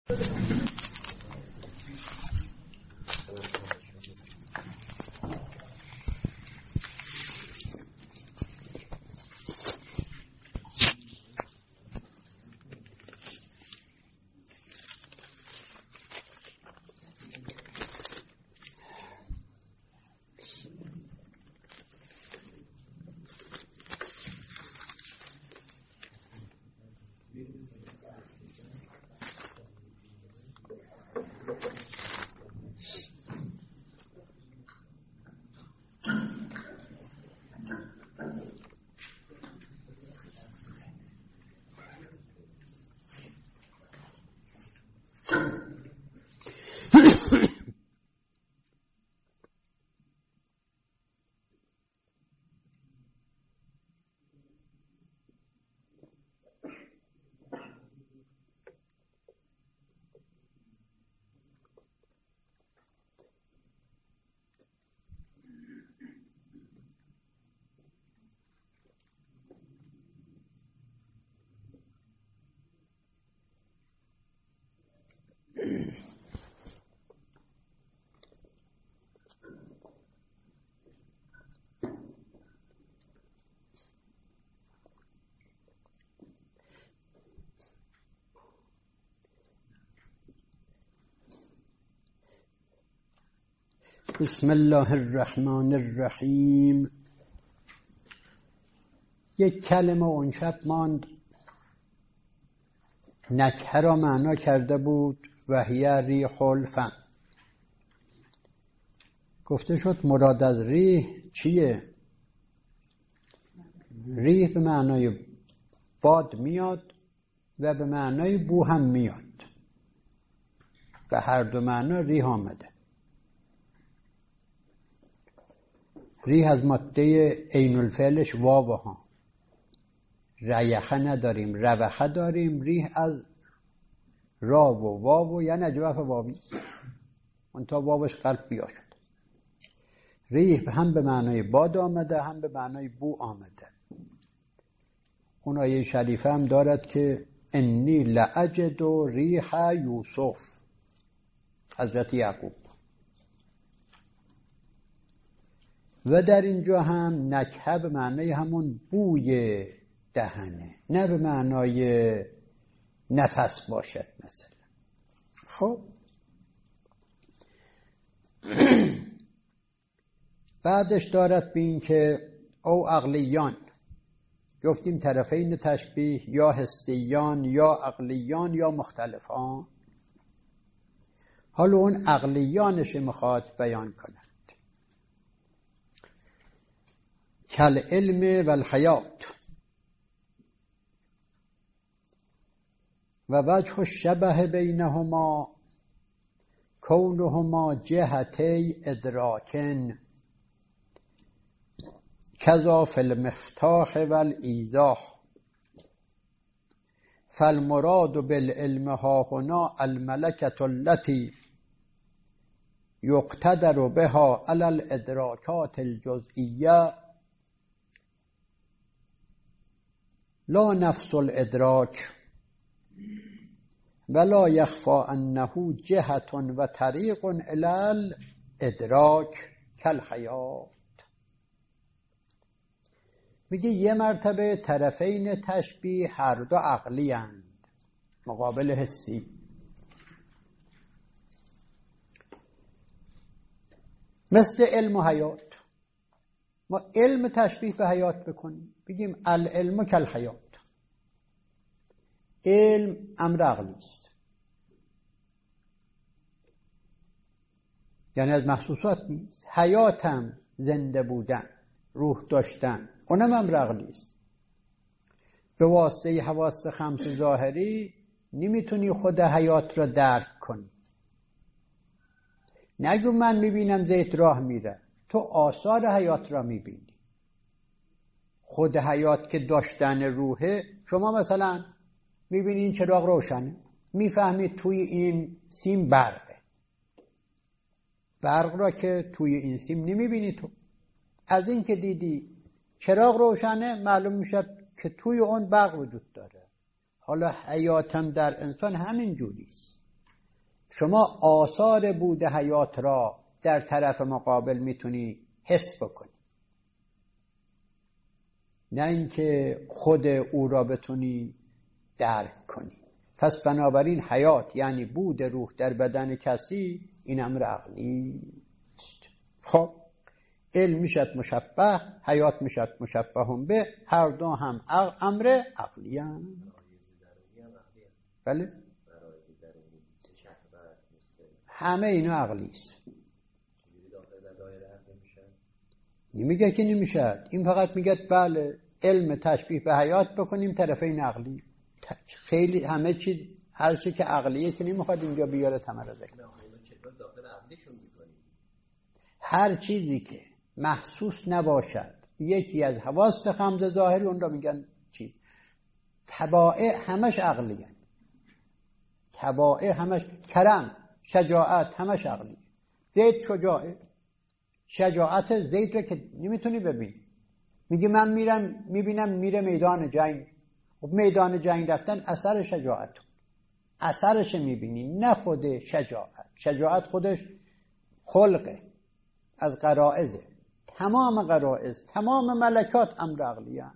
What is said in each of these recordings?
بسم الله الرحمن الرحیم. یک کلمه اون شب ماند نکهه را معنا کرده بود و هی ریح الفم. گفته شد مراد از ریح چیه؟ ریح به معنای باد میاد و به معنای بو هم میاد، به هر دو معنا ریح آمده. ریح از ماده عین الفعلش واو ها، ریخه نداریم، روخه داریم. ریح از را و واو یعنی اجوف واوی، اون تا واوش قلب بیا شد. ریح هم به معنای باد آمده هم به معنای بو آمده. اون آیه شریفه هم دارد که انی لأجد ریح یوسف، حضرت یعقوب. و در اینجا هم نکهه به معنای همون بوی دهنه، نه به معنای نفس باشد مثلا. خب بعدش دارد به این که او عقلیان، گفتیم طرفین تشبیه یا حسیان یا عقلیان یا مختلفان. حالا اون عقلیانش میخواد بیان کند. کل علم و الحیات و وجه الشبه بینهما کونهما جهتی ادراکن کذا فی المفتاح و الایضاح فالمراد بالعلم ها هنا الملکة التي یقتدر بها علی الادراکات الجزئیه لا نفس الادراک ولا یخفى انه جهة و طریق الی الادراک کالحیات. میگه یه مرتبه طرفین تشبیه هر دو عقلی اند مقابل حسی. مثل علم و حیات، ما علم تشبیه به حیات بکنیم، بگیم العلم کالحیات. علم امر عقلی است، یعنی از محسوسات نیست. حیات هم زنده بودن، روح داشتن، اونم امر عقلی است. به واسطه حواس خمس ظاهری نمیتونی خود حیات را درک کنی. نگو من میبینم زیت راه میره، تو آثار حیات را میبینی. خود حیات که داشتن روحه، شما مثلا میبینی این چراغ روشنه، میفهمی توی این سیم برقه. برق را که توی این سیم نمیبینی تو. از این که دیدی چراغ روشنه معلوم میشد که توی اون برق وجود داره. حالا حیاتم در انسان همین جوریست. شما آثار بود حیات را در طرف مقابل میتونی حس بکنی، نه اینکه خود او را بتونی درک کنی. پس بنابراین حیات یعنی بود روح در بدن کسی، این امر عقلی است. خب علم میشد مشبه، حیات میشد مشبه هم به، هر دو هم امر عقلی هم. بله همه اینا عقلی است. نمیگه که نمیشد، این فقط میگه بله علم تشبیه به حیات بکنیم طرفین عقلی. خیلی همه چیز هر چی که عقلیه که نمیخواد اینجا بیاره تمرزه. هر چیزی که محسوس نباشد یکی از حواس خمس ظاهری اون را میگن چی؟ طبائع همش عقلی هست. طبائع همش، کرم، شجاعت همش عقلی. زید شجاعه، شجاعت زید رو که نمیتونی ببینی. میگه من میرم میبینم میره میدان جنگ. خب میدان جنگ رفتن اثر شجاعت، اثرش میبینی نه خود شجاعت. شجاعت خودش خلقه، از غرائزه. تمام غرائز، تمام ملکات امر عقلیان.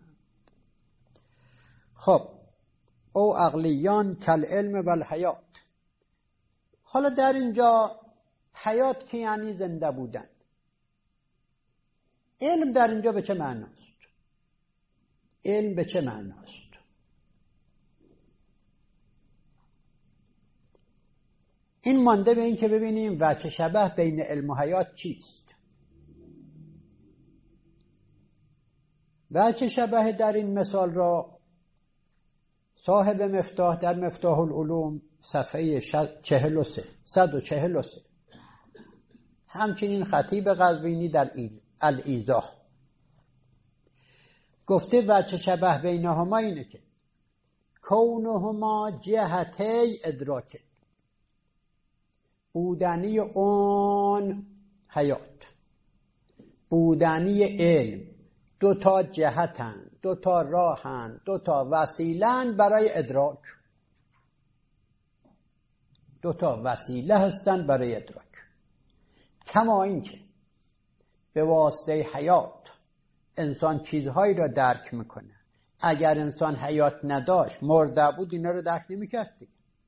خب او عقلیان کل علم و الحیات. حالا در اینجا حیات که یعنی زنده بودن، علم در اینجا به چه معناست؟ علم به چه معناست؟ این مانده به این که ببینیم وجه شبه بین علم و حیات چیست. وجه شبه در این مثال را صاحب مفتاح در مفتاح العلوم صفحه 143 همچنین خطیب قزوینی در الایضاح گفته وجه شبه بینهما اینه که کونهما جهتی ادراک، بودنی اون حیات، بودنی علم، دو تا جهتن، دو تا راهن، دو تا وسیلن برای ادراک. دو تا وسیله هستن برای ادراک. کما اینکه به واسطه حیات انسان چیزهایی را درک میکنه. اگر انسان حیات نداشت، مرده بود، اینا رو درک نمیکردی.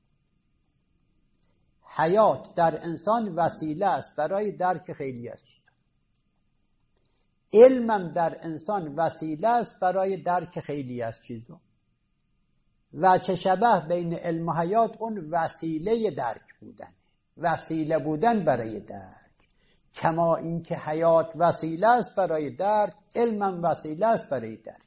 حیات در انسان وسیله است برای درک خیلی از چیزها. علمم در انسان وسیله است برای درک خیلی از چیزها. و چه شبه بین علم و حیات اون وسیله درک بودن، وسیله بودن برای درک. کما اینکه حیات وسیله است برای درک، علمم وسیله است برای درک.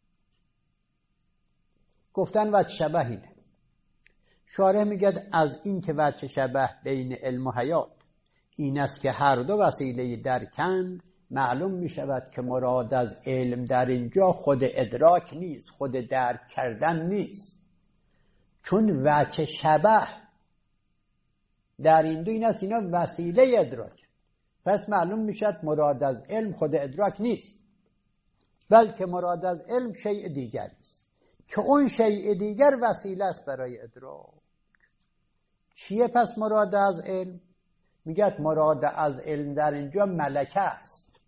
گفتن وجه شبه اینه. شارح میگه از این که وجه شبه بین علم و حیات این است که هر دو وسیله درکند، معلوم می شود که مراد از علم در اینجا خود ادراک نیست، خود درک کردن نیست. چون وجه شبه در این دو این است اینا وسیله ادراک، پس معلوم می شود مراد از علم خود ادراک نیست، بلکه مراد از علم شیء دیگر است که اون شیء دیگر وسیله است برای ادراک. چیه پس مراد از علم؟ میگه مراد از علم در اینجا ملکه است.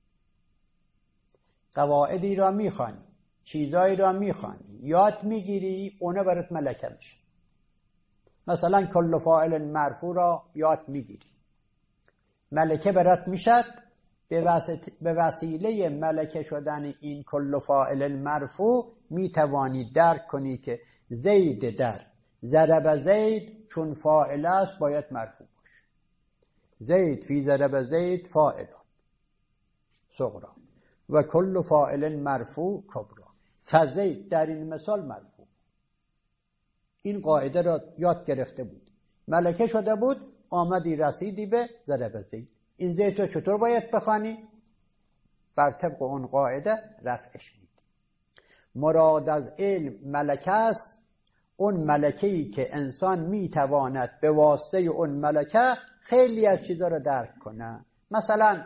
قواعدی را میخوانی، چیزایی را میخوانی، یاد میگیری، اونه برات ملکه میشه. مثلا کل فاعل مرفوع را یاد میگیری، ملکه برات میشد. به وسیله ملکه شدن این کل فاعل مرفوع میتوانی درک کنی که زید در ضرب زید چون فاعل است باید مرفوع باشه. زید فی ضرب زید فاعل صغرا و کل فاعل مرفوع کبرا. فزید در این مثال مرفوع. این قاعده را یاد گرفته بود، ملکه شده بود، آمدی رسیدی به ضرب زید. این زید رو چطور باید بخوانی؟ بر طبق اون قاعده رفعش میدی. مراد از علم ملکه است، اون ملکه‌ای که انسان میتواند به واسطه اون ملکه خیلی از چیزا رو درک کنه. مثلا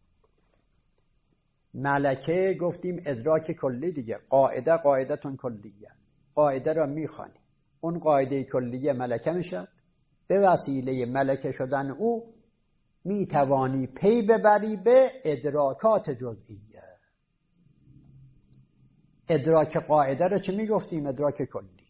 ملکه گفتیم ادراک کلی دیگه، قاعدتون کلیه، قاعده را میخوانی، اون قاعده کلیه ملکه میشه. به وسیله ملکه شدن او می توانی پی ببری به ادراکات جزئیه. ادراک قاعده رو چه می گفتیم؟ ادراک کلی.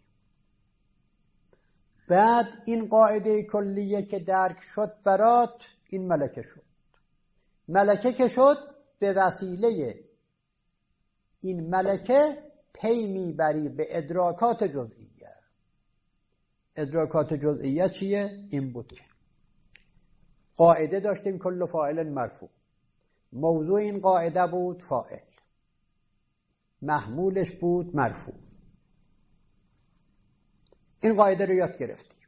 بعد این قاعده کلیه که درک شد برات، این ملکه شد. ملکه که شد، به وسیله این ملکه پی میبری به ادراکات جزئیه. ادراکات جزئیه چیه؟ این بود که قاعده داشتیم کل فاعل مرفوع. موضوع این قاعده بود فاعل، محمولش بود مرفوع. این قاعده رو یاد گرفتیم.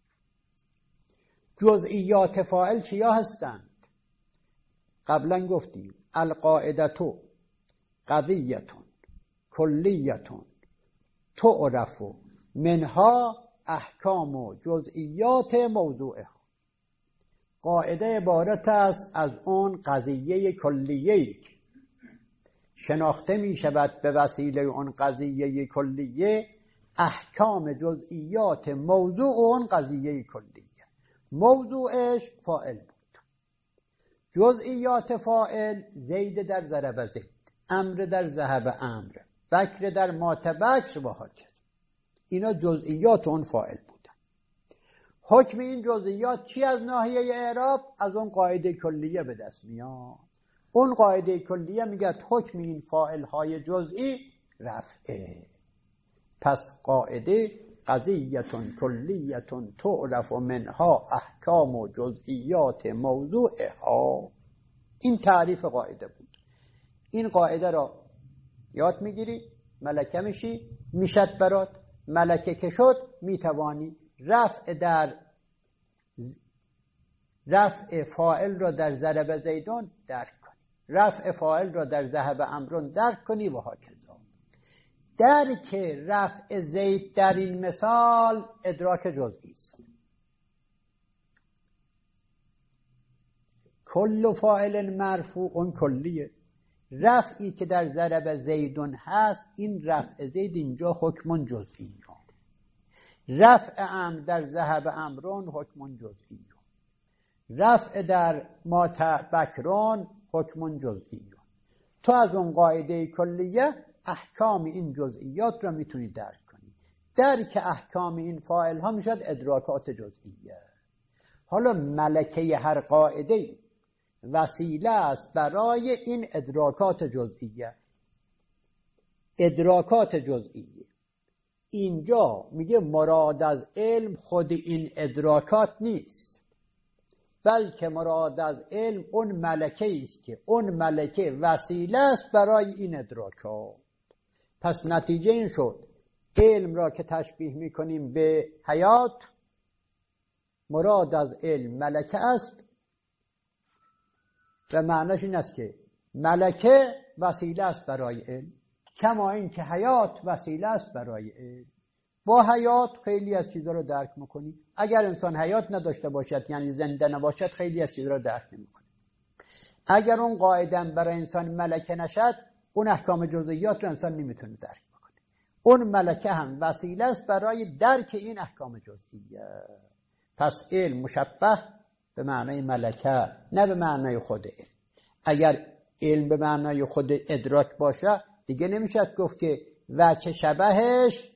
جزئیات فاعل چیا هستند؟ قبلا گفتیم القاعدتو قضیتون کلیتون تعرف منها احکام و جزئیات موضوعها. قاعده عبارت است از اون قضیه کلیه‌ای که شناخته می شود به وسیله اون قضیه کلیه احکام جزئیات موضوع اون قضیه کلیه. موضوعش فاعل بود. جزئیات فاعل زید در ضرب زید، امر در ذهب امر، بکر در مات بکر و هاکذا. اینا جزئیات اون فاعل بودن. حکم این جزئیات چی از ناحیه اعراب؟ از اون قاعده کلیه به دست میاد. اون قاعده کلیه میگه حکم این فاعل های جزئی رفعه. پس قاعده قضیتون کلیتون تعرف منها احکام و جزئیات موضوعها. این تعریف قاعده بود. این قاعده را یاد میگیری، ملکه میشی، میشد برات. ملکه که شد میتوانی رفع فاعل را در ضرب زیدون درک کنی، رفع فاعل را در ذهب امرون درک کنی و هاکذا. درک رفع زید در این مثال ادراک جزئی است. کل فاعل مرفوع اون کلیه. رفعی که در ضرب زیدون هست، این رفع زید اینجا حکم جزئی. رفع امر در ذهب امرون حکم جزئی. رفع در مات بکرون حکم جزئی. تو از اون قاعده کلیه احکام این جزئیات را میتونی درک کنی. درک احکام این فاعل ها میشد ادراکات جزئیه. حالا ملکه هر قاعده وسیله است برای این ادراکات جزئیه. ادراکات جزئیه اینجا میگه مراد از علم خود این ادراکات نیست، بلکه مراد از علم اون ملکه است که اون ملکه وسیله است برای این ادراکات. پس نتیجه این شد علم را که تشبیه میکنیم به حیات، مراد از علم ملکه است و معنیش این است که ملکه وسیله است برای علم، کما این که حیات وسیله است برای علم. با حیات خیلی از چیزا رو درک میکنی. اگر انسان حیات نداشته باشد، یعنی زنده نباشد، خیلی از چیزا رو درک نمیکنی. اگر اون قاعده برای انسان ملکه نشد، اون احکام جزئیات رو انسان نمیتونه درک بکنه. اون ملکه هم وسیله است برای درک این احکام جزئیه. پس علم مشبه به معنای ملکه، نه به معنای خود علم. اگر علم به معنای خود ادراک باشه دیگه نمیشه گفت که وجه شبهش،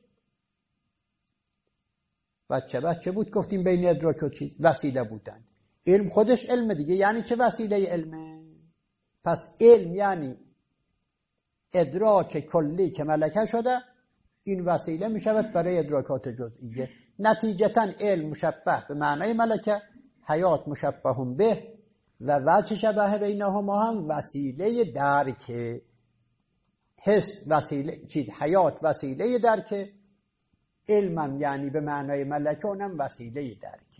وجه شبه چه بود؟ گفتیم بین ادراک و چیز وسیله بودن. علم خودش علم دیگه، یعنی چه وسیله علمه؟ پس علم یعنی ادراک کلی که ملکه شده، این وسیله می شود برای ادراکات جزئیه. نتیجتا علم مشبه به معنای ملکه، حیات مشبه به و وجه شبه بینهما هم وسیله درک. حس وسیله چیز، حیات وسیله درک، علمم یعنی به معنای ملکه اونم وسیله درک.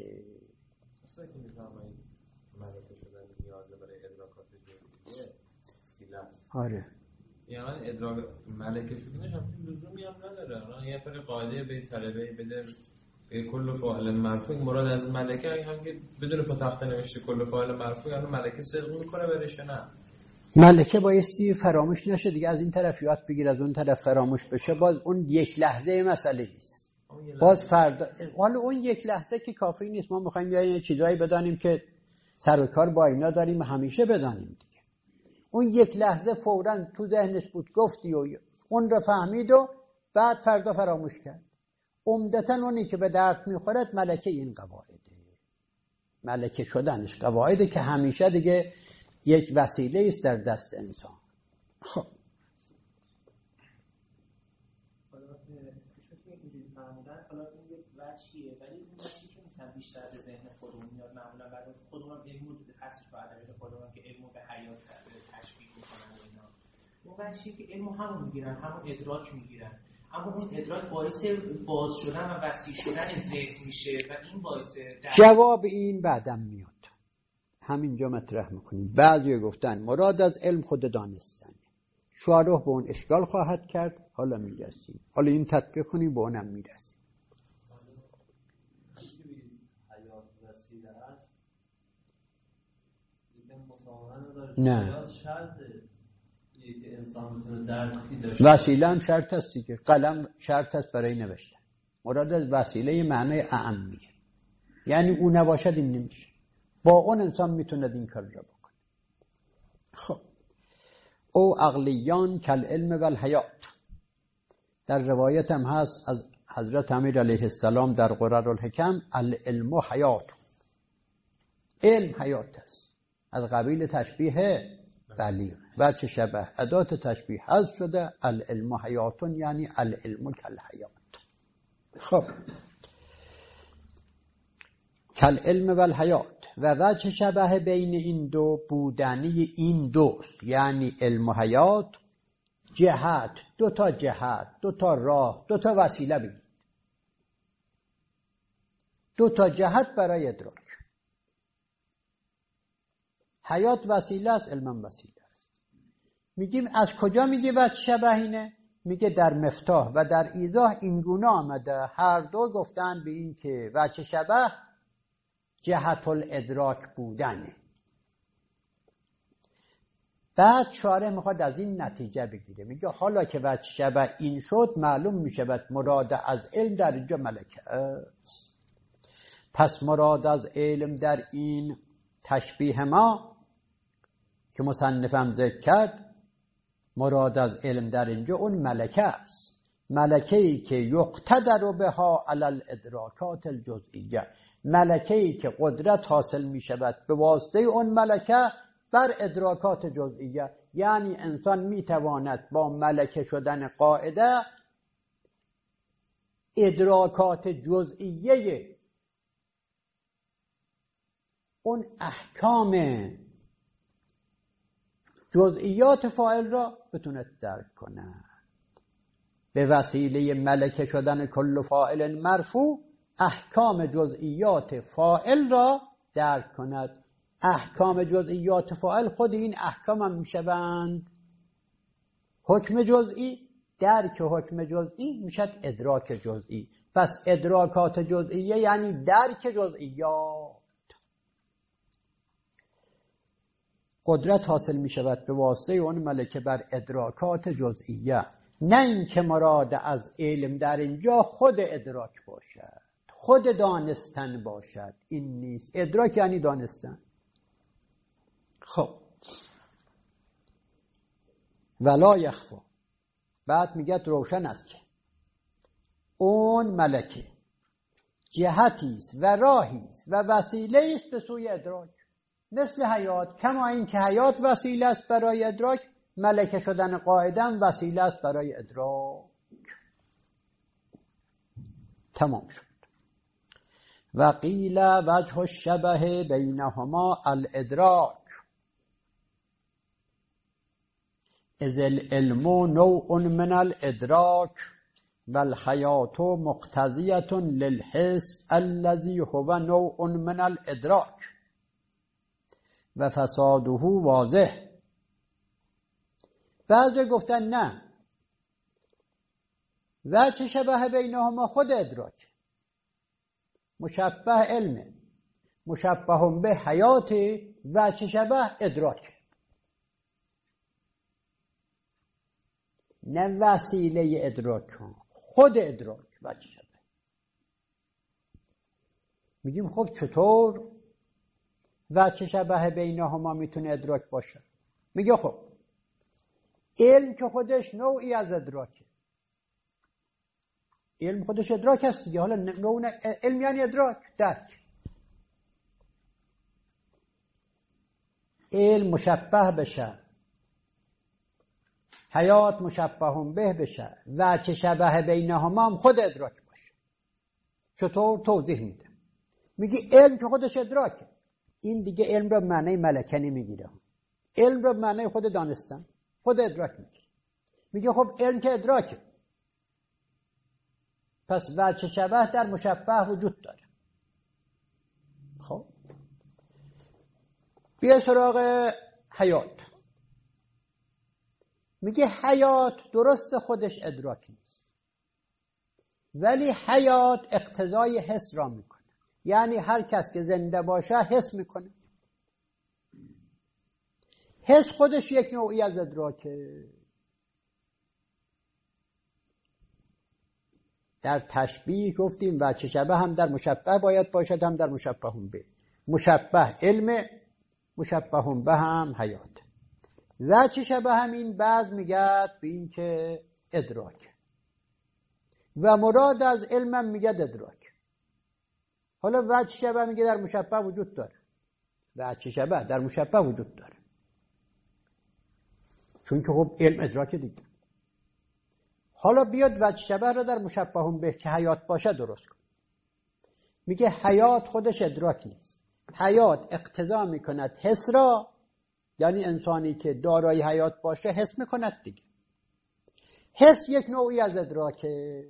ملکه شدن نیازه برای ادراکات جزئیه وسیله است. آره. یعنی ادراک ملکه شدنش هم لزومی هم نداره. یه پر قاعده به طلبه بده به کل فاعل مرفوع، مراد از ملکه هم که بدون پا تخته نوشته کل فاعل مرفوع، یعنی ملکه صدق میکنه برش نه. ملکه بایستی فراموش نشه دیگه. از این طرف یاد بگیر، از اون طرف فراموش بشه، باز اون یک لحظه مسئله نیست. باز فردا حالا اون یک لحظه که کافی نیست. ما میخوایم یه چیزایی بدانیم که سر و کار با اینا داریم و همیشه بدانیم دیگه. اون یک لحظه فوراً تو ذهنش بود گفتی و اون رو فهمید و بعد فردا فراموش کرد. عمدتاً اونی که به درد میخورد ملکه این قواعده، ملکه شدنش قواعده که همیشه دیگه یک وسیله است در دست انسان. خب حالا این یک وجهیه، ولی این وجهی که مثلا بیشتر به ذهن خودمون میاد معمولا بعد از خودمون علم رو دیده هستش با ادبیات خودمون که علم رو به حیات تشبیه میکنن و اینا. اون وجهی که علم همون میگیرن، همون ادراک میگیرن، اما اون ادراک باعث باز شدن و وسیع شدن ذهن میشه و این باعث جواب این بعدم میاد. همینجا مطرح میکنیم. بعضی گفتن مراد از علم خود دانستن. شارح به اون اشکال خواهد کرد. حالا میرسیم. حالا این تطبیق کنیم به اونم میرسیم. حیات وسیله است. یکم مساومه نداره. نه. حیات شرطه. یک انسان میتونه درکی داشته. وسیله هم شرط است دیگه. قلم شرط است برای نوشتن. مراد از وسیله معنی اعمیه. یعنی اون نباشد این نمیشه. با اون انسان میتونه این کار را بکنه. خب او عقلیان کل علم و الحیات. در روایت هم هست از حضرت امیر علیه السلام در قرر الحکم العلم و حیات. علم حیات است. از قبیل تشبیه بلیغ. وجه شبه ادات تشبیه حذف شده. العلم و حیاتون یعنی العلم کل حیات. خب کل علم و الحیات و وجه شبه بین این دو بودنی این دوست، یعنی علم و حیات جهت، دو تا جهت، دو تا راه، دو تا وسیله بگید. دو تا جهت برای ادراک. حیات وسیله است، علم وسیله است. میگیم از کجا میگه وجه شبه اینه؟ میگه در مفتاح و در ایضاح اینگونه آمده. هر دو گفتن به این که وجه شبه جهت الادراک بودنه. بعد شارح میخواد از این نتیجه بگیره. میگه حالا که وجه شبه این شد معلوم میشود مراد از علم در اینجا ملکه است. پس مراد از علم در این تشبیه ما که مصنفم ذکر کرد، مراد از علم در اینجا اون ملکه است. ملکه‌ای که یقتدر بها علی الادراکات الجزئیه. ملکه‌ای که قدرت حاصل می شود به واسطه اون ملکه بر ادراکات جزئیه. یعنی انسان می تواند با ملکه شدن قاعده ادراکات جزئیه اون احکام جزئیات فاعل را بتوند درک کند. به وسیله ملکه شدن کل فاعل مرفوع احکام جزئیات فاعل را درک کند. احکام جزئیات فاعل خود این احکام هم میشوند حکم جزئی. درک حکم جزئی میشد ادراک جزئی. پس ادراکات جزئیه یعنی درک جزئیات. قدرت حاصل میشود به واسطه اون ملکه بر ادراکات جزئیه. نه اینکه مراد از علم در اینجا خود ادراک باشد، خود دانستن باشد. این نیست. ادراک یعنی دانستن. خب ولا یخفا. بعد میگه روشن است که اون ملکه جهتی است و راهی است و وسیله است به سوی ادراک. مثل حیات. کما این که حیات وسیله است برای ادراک، ملکه شدن قاعده وسیله است برای ادراک. تمام شد. و قیل وجه الشبه بینهما الادراک اذ العلم نوع من الادراک والحیات مقتضیة للحس الذي هو نوع من الادراک و فساده واضح. بعضی گفتن نه، وجه شبه بینهما خود ادراک، مشبه علم، مشبه به حیات، وجه شبه ادراک، نه وسیله ادراک، خود ادراک وجه شبه. میگیم خب چطور وجه شبه بینهما میتونه ادراک باشه؟ میگه خب علم که خودش نوعی از ادراکه، علم خودش ادراک هست دیگه. حالا نوع علم یعنی ادراک، درک. علم مشبه بشه، حیات مشبه به بشه، وجه شبه بینهما هم خود ادراک باشه. چطور؟ توضیح میده. میگه علم که خودش ادراکه، این دیگه علم رو معنی ملکه نمیگیره، علم رو معنی خود دانستن، خود ادراک میگیره. میگه خب علم که ادراکه، پس وجه شبه در مشبه وجود داره. خب بیا سراغ حیات. میگه حیات درست خودش ادراک نیست، ولی حیات اقتضای حس را میکنه. یعنی هر کس که زنده باشه حس میکنه. حس خودش یک نوعی از ادراکه. در تشبیه گفتیم وجه شبه هم در مشبه باید باشد، هم در مشبه به. مشبه علم، مشبه به هم حیات. وجه شبه همین بعض میگد به این که ادراک، و مراد از علمم میگد ادراک. حالا وجه شبه میگه در مشبه وجود داره، وجه شبه در مشبه وجود داره، چون که خب علم ادراک دیگه. حالا بیاد وجه شبه را در مشبه به که حیات باشه درست کن. میگه حیات خودش ادراک نیست، حیات اقتضا میکند حس را، یعنی انسانی که دارای حیات باشه حس میکند دیگه. حس یک نوعی از ادراکه.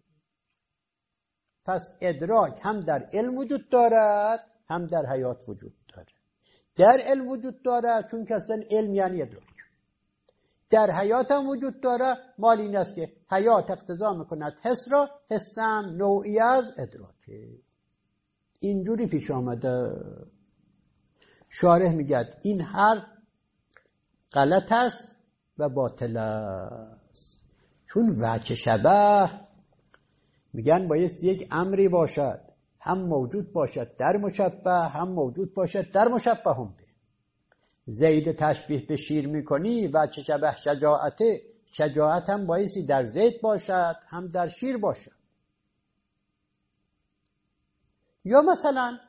پس ادراک هم در علم وجود دارد، هم در حیات وجود داره. در علم وجود داره چون که اصلا علم یعنی ادراک. در حیات هم وجود داره، مال این است که حیات اقتضا میکند حس را، حس هم نوعی از ادراکه. اینجوری پیش آمده. شارح میگه این حرف غلط است و باطل است، چون وجه شبه میگن باید یک امری باشد، هم موجود باشد در مشبه، هم موجود باشد در مشبه هم به. زید تشبیه به شیر میکنی، وجه شبه شجاعته، شجاعت هم بایستی در زید باشد هم در شیر باشد. یا مثلا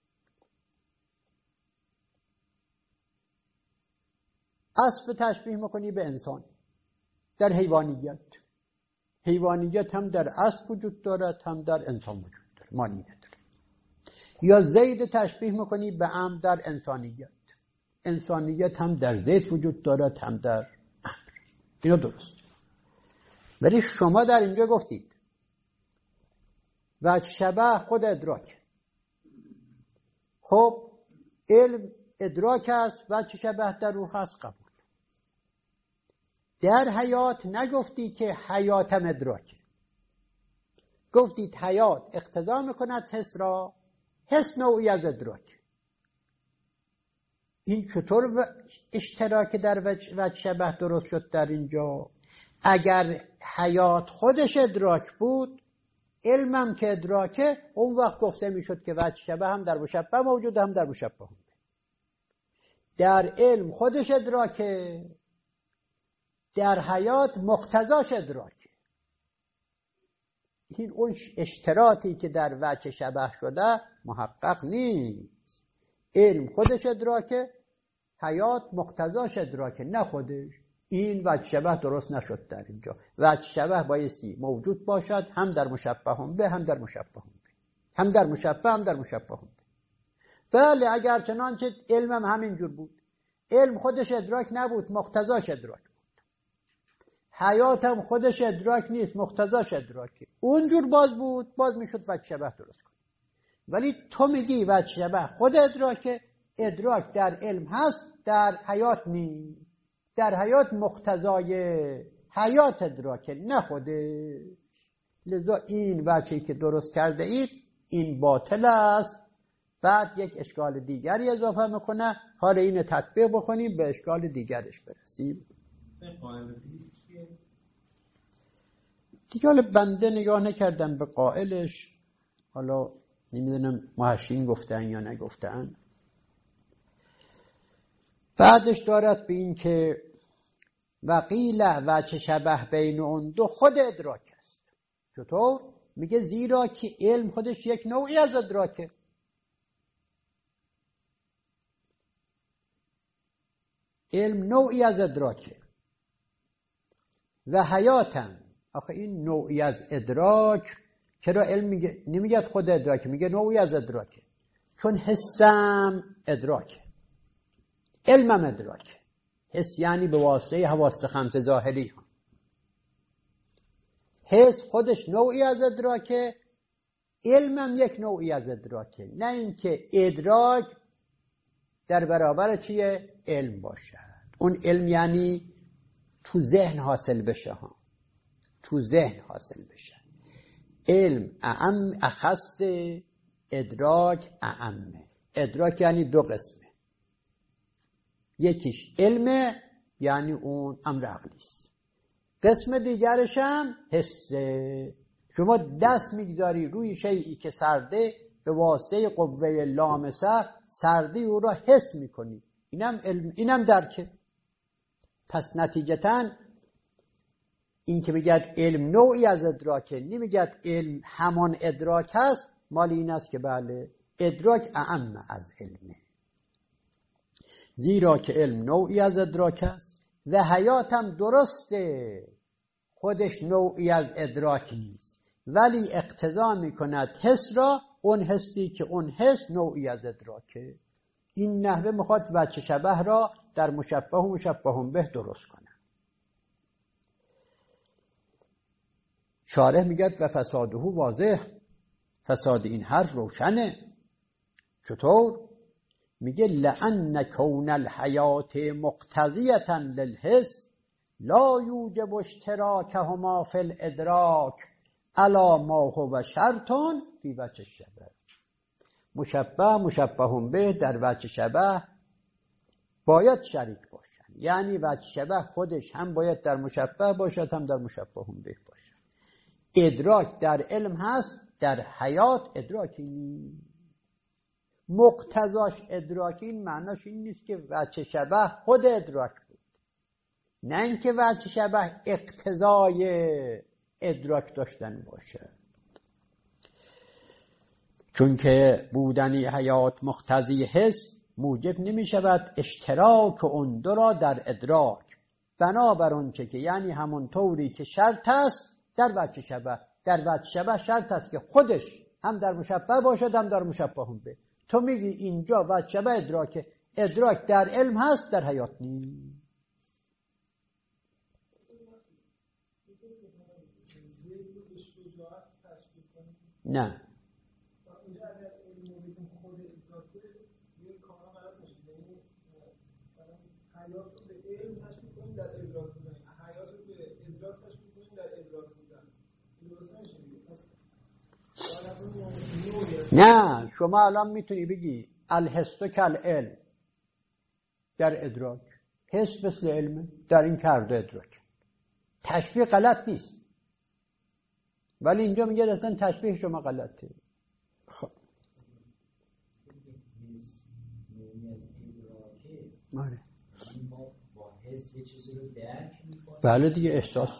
اسب تشبیه میکنی به انسان در حیوانیت، حیوانیت هم در اسب وجود دارد هم در انسان وجود دارد، معنی نداره. یا زید تشبیه میکنی به امر در انسانیت، انسانیت هم در زید وجود دارد هم در امر. اینو درست. ولی شما در اینجا گفتید وجه شبه خود ادراک. خب علم ادراک است، وجه شبه در روح است، قبول. در حیات نگفتی که حیات هم ادراکه، گفتید حیات اقتضا میکند حس را، حس نوعی از ادراک. این چطور اشتراک در وجه شبه درست شد در اینجا؟ اگر حیات خودش ادراک بود، علمم که ادراکه، اون وقت گفته میشد که وجه شبه هم در مشبه موجود، هم در مشبه هم. در علم خودش ادراکه، در حیات مقتضاش ادراکه. این اون اشتراطی که در وجه شبه شده محقق نیست. علم خودش ادراکه، حیات مقتضاش ادراکه، نه خودش. این وجه شبه درست نشد در اینجا. وجه شبه بایستی موجود باشد، هم در مشبه هم به، هم در مشبه هم به، هم در مشبه هم در مشبه هم به. بله اگر چنانچه علمم همینجور بود، علم خودش ادراک نبود، مقتضاش ادراک بود. حیاتم خودش ادراک نیست، مقتضاش ادراکه. اونجور باز بود، باز میشد وجه شبه درست کن. ولی تو میگی وجه شبه خود ادراکه، ادراک در علم هست، در حیات نیست. در حیات مقتضای حیات ادراکه، نه خودش. لذا این وجهی که درست کرده اید این باطل است. بعد یک اشکال دیگری اضافه میکنه. حالا این تطبیق بکنیم به اشکال دیگرش برسیم. دیگه حالا بنده نگاه نکردم به قائلش، حالا نمیدونم محشین گفتن یا نگفتن. بعدش دارد به این که وقیل وجه شبه بین اون دو خود ادراک است. چطور؟ میگه زیرا که علم خودش یک نوعی از ادراکه. علم نوعی از ادراکه و حیاتم. آخه این نوعی از ادراک چرا علم میگه نمیگه خود ادراکه، میگه نوعی از ادراکه؟ چون حسم ادراکه، علمم ادراکه. حس یعنی به واسطه حواس خمس ظاهری ها. حس خودش نوعی از ادراکه، علمم یک نوعی از ادراکه. نه اینکه ادراک در برابر چیه؟ علم باشه. اون علم یعنی تو ذهن حاصل بشه ها، تو ذهن حاصل بشه. علم اعم اخص، ادراک اعمه. ادراک یعنی دو قسمه، یکیش علمه یعنی اون امر عقلی است، قسم دیگرش هم حسه. شما دست میگذاری روی شیئی که سرده، به واسطه قوه لامسه سردی او را حس میکنی، اینم علم، اینم درکه. پس نتیجتاً این که میگد علم نوعی از ادراکه، نمیگد علم همان ادراک هست، مال این است که بله ادراک اعم از علمه، زیرا که علم نوعی از ادراک است و حیاتم درسته خودش نوعی از ادراک نیست، ولی اقتضا میکند حس را، اون حسی که اون حس نوعی از ادراکه. این نحوه میخواد وجه شبه را در مشبه و مشبه به درست کنه. شارح میگه و فساده واضح، فساد این حرف روشنه. چطور؟ میگه لأن کون الحیات مقتضیة للحس لا یوجب اشتراکهما فی الادراک علی ما هو شرط فی وجه الشبه. مشبه مشبه به در وجه شبه باید شریک باشن، یعنی وجه شبه خودش هم باید در مشبه باشد هم در مشبه به باشد. ادراک در علم هست، در حیات ادراکی نیست. مقتضاش ادراکی، این معناش این نیست که وجه شبه خود ادراک بود، نه اینکه وجه شبه اقتضای ادراک داشتن باشه. چون که بودنی حیات مقتضی حس موجب نمی شود اشتراک اون دو را در ادراک، بنابر اون که یعنی همون طوری که شرط است در وجه شبه. در وجه شبه شرط است که خودش هم در مشبه باشد هم در مشبه به. تو میگی اینجا وجه شبه ادراکه، ادراک در علم هست در حیات نیست. نه نه، شما الان میتونی بگی الحس کالعلم در ادراک، حس مثل علم در این کرده ادراک. تشبیه غلط نیست، ولی اینجا میگه اصلا تشبیه شما غلطه. خب آره بله دیگه، احساس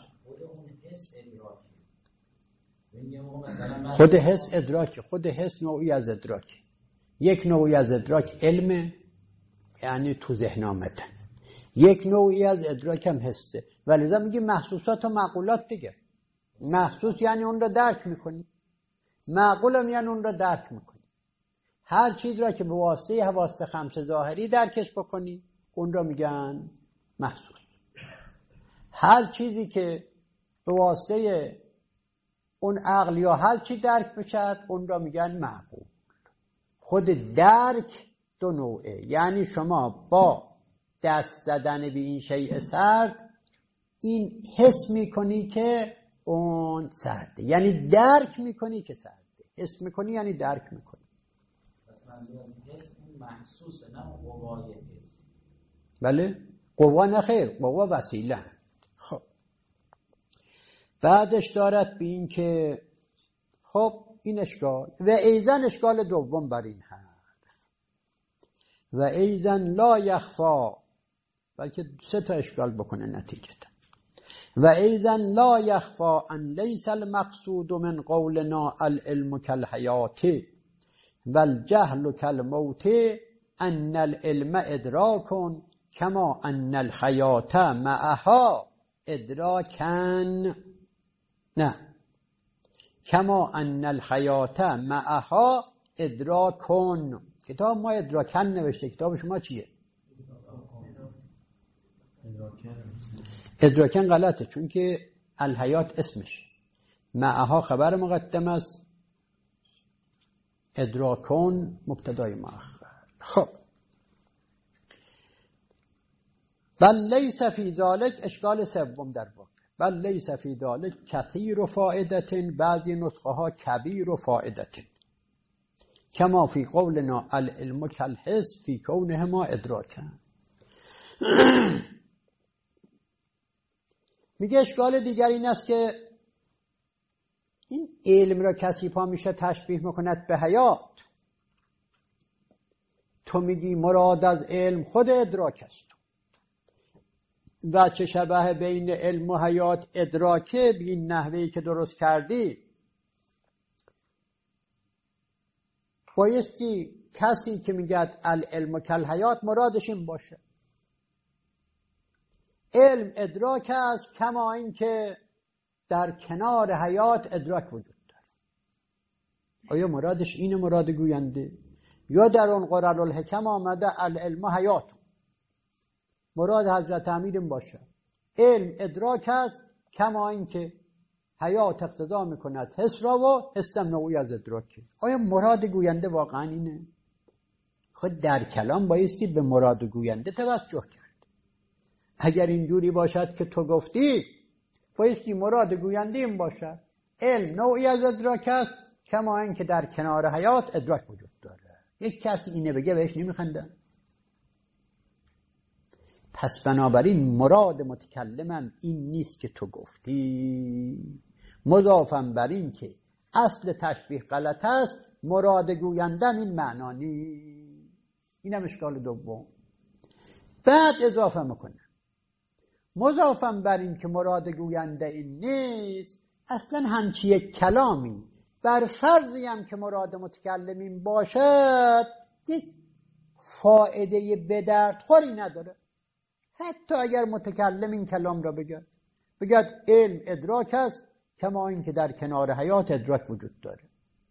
خود حس ادراک، خود حس نوعی از ادراک. یک نوعی از ادراک علم، یعنی تو ذهن آمدن. یک نوعی از ادراک هم حسه، ولی میگه محسوسات و معقولات دیگه. محسوس یعنی اون را درک میکنی، معقول هم یعنی اون را درک میکنی. هر چیز را که به واسطه حواس خمس ظاهری درکش بکنی اون را میگن محسوس. هر چیزی که به واسطه اون عقل یا هر چی درک بشد اون را میگن معقول. خود درک دو نوعه، یعنی شما با دست زدن به این شیء سرد این حس میکنی که اون سرده، یعنی درک میکنی که سرده. حس میکنی یعنی درک میکنی. پس منظور از حس محسوسه، نه قوای حس. بله، قوا نه خیر، قوا وسیله. خب بعدش دارد به این که خب این اشکال. و ایزن اشکال دوم بر این هست و ایزن لا یخفا، بلکه 3 اشکال بکنه نتیجتا. و ایزن لا یخفا ان لیس المقصود من قولنا العلم کالحیات و الجهل کالموت ان العلم ادراک کما ان الحیات معها ادراکن، نه کما ان الحیات معها ادراکن. کتاب ما ادراکن نوشته، کتاب شما چیه؟ ادراکن غلطه، چون که الحیات اسمش، معها خبر مقدم است، ادراکن مبتدای مؤخر. خب بل لیس فی ذلک، اشکال سوم در واقع، بل لیس فی ذلک کثیر فائدت، بعضی نسخه ها کبیر فائدت، کما فی قولنا العلم کالحس فی کونهما ادراکن. میگه اشکال دیگر این است که این علم را کسی پا میشه تشبیه میکند به حیات. تو میگی مراد از علم خود ادراک است و چه شبه بین علم و حیات ادراکه، به این نحوهی که درست کردی بایستی کسی که میگد العلم کالحیات مرادش این باشه، علم ادراک است کما این که در کنار حیات ادراک وجود داره. آیا مرادش اینه مراد گوینده؟ یا در اون قرآن الحکم آمده العلم حیات، مراد حضرت امیر این باشه علم ادراک است کما این که حیات اقتضا میکند حس را و حسم نوعی از ادراکه. آیا مراد گوینده واقعا اینه؟ خود در کلام بایستی به مراد گوینده توجه کرد. اگر اینجوری باشد که تو گفتی بایستی مراد گوینده این باشد علم نوعی از ادراک است کما این که در کنار حیات ادراک وجود داره. یک کسی اینه بگه بهش نمیخندن. پس بنابراین مراد متکلمم این نیست که تو گفتی، مضافم بر این که اصل تشبیه غلط است، مراد گویندم این معنا نیست. اینم اشکال دوم. بعد اضافه میکنه مضافم بر این که مراد گوینده این نیست، اصلا همچی یک کلامی بر فرضی هم که مراد متکلمین باشد یک فایده به درد خوری نداره. حتی اگر متکلم این کلام را بگد علم ادراک است کما این که در کنار حیات ادراک وجود داره،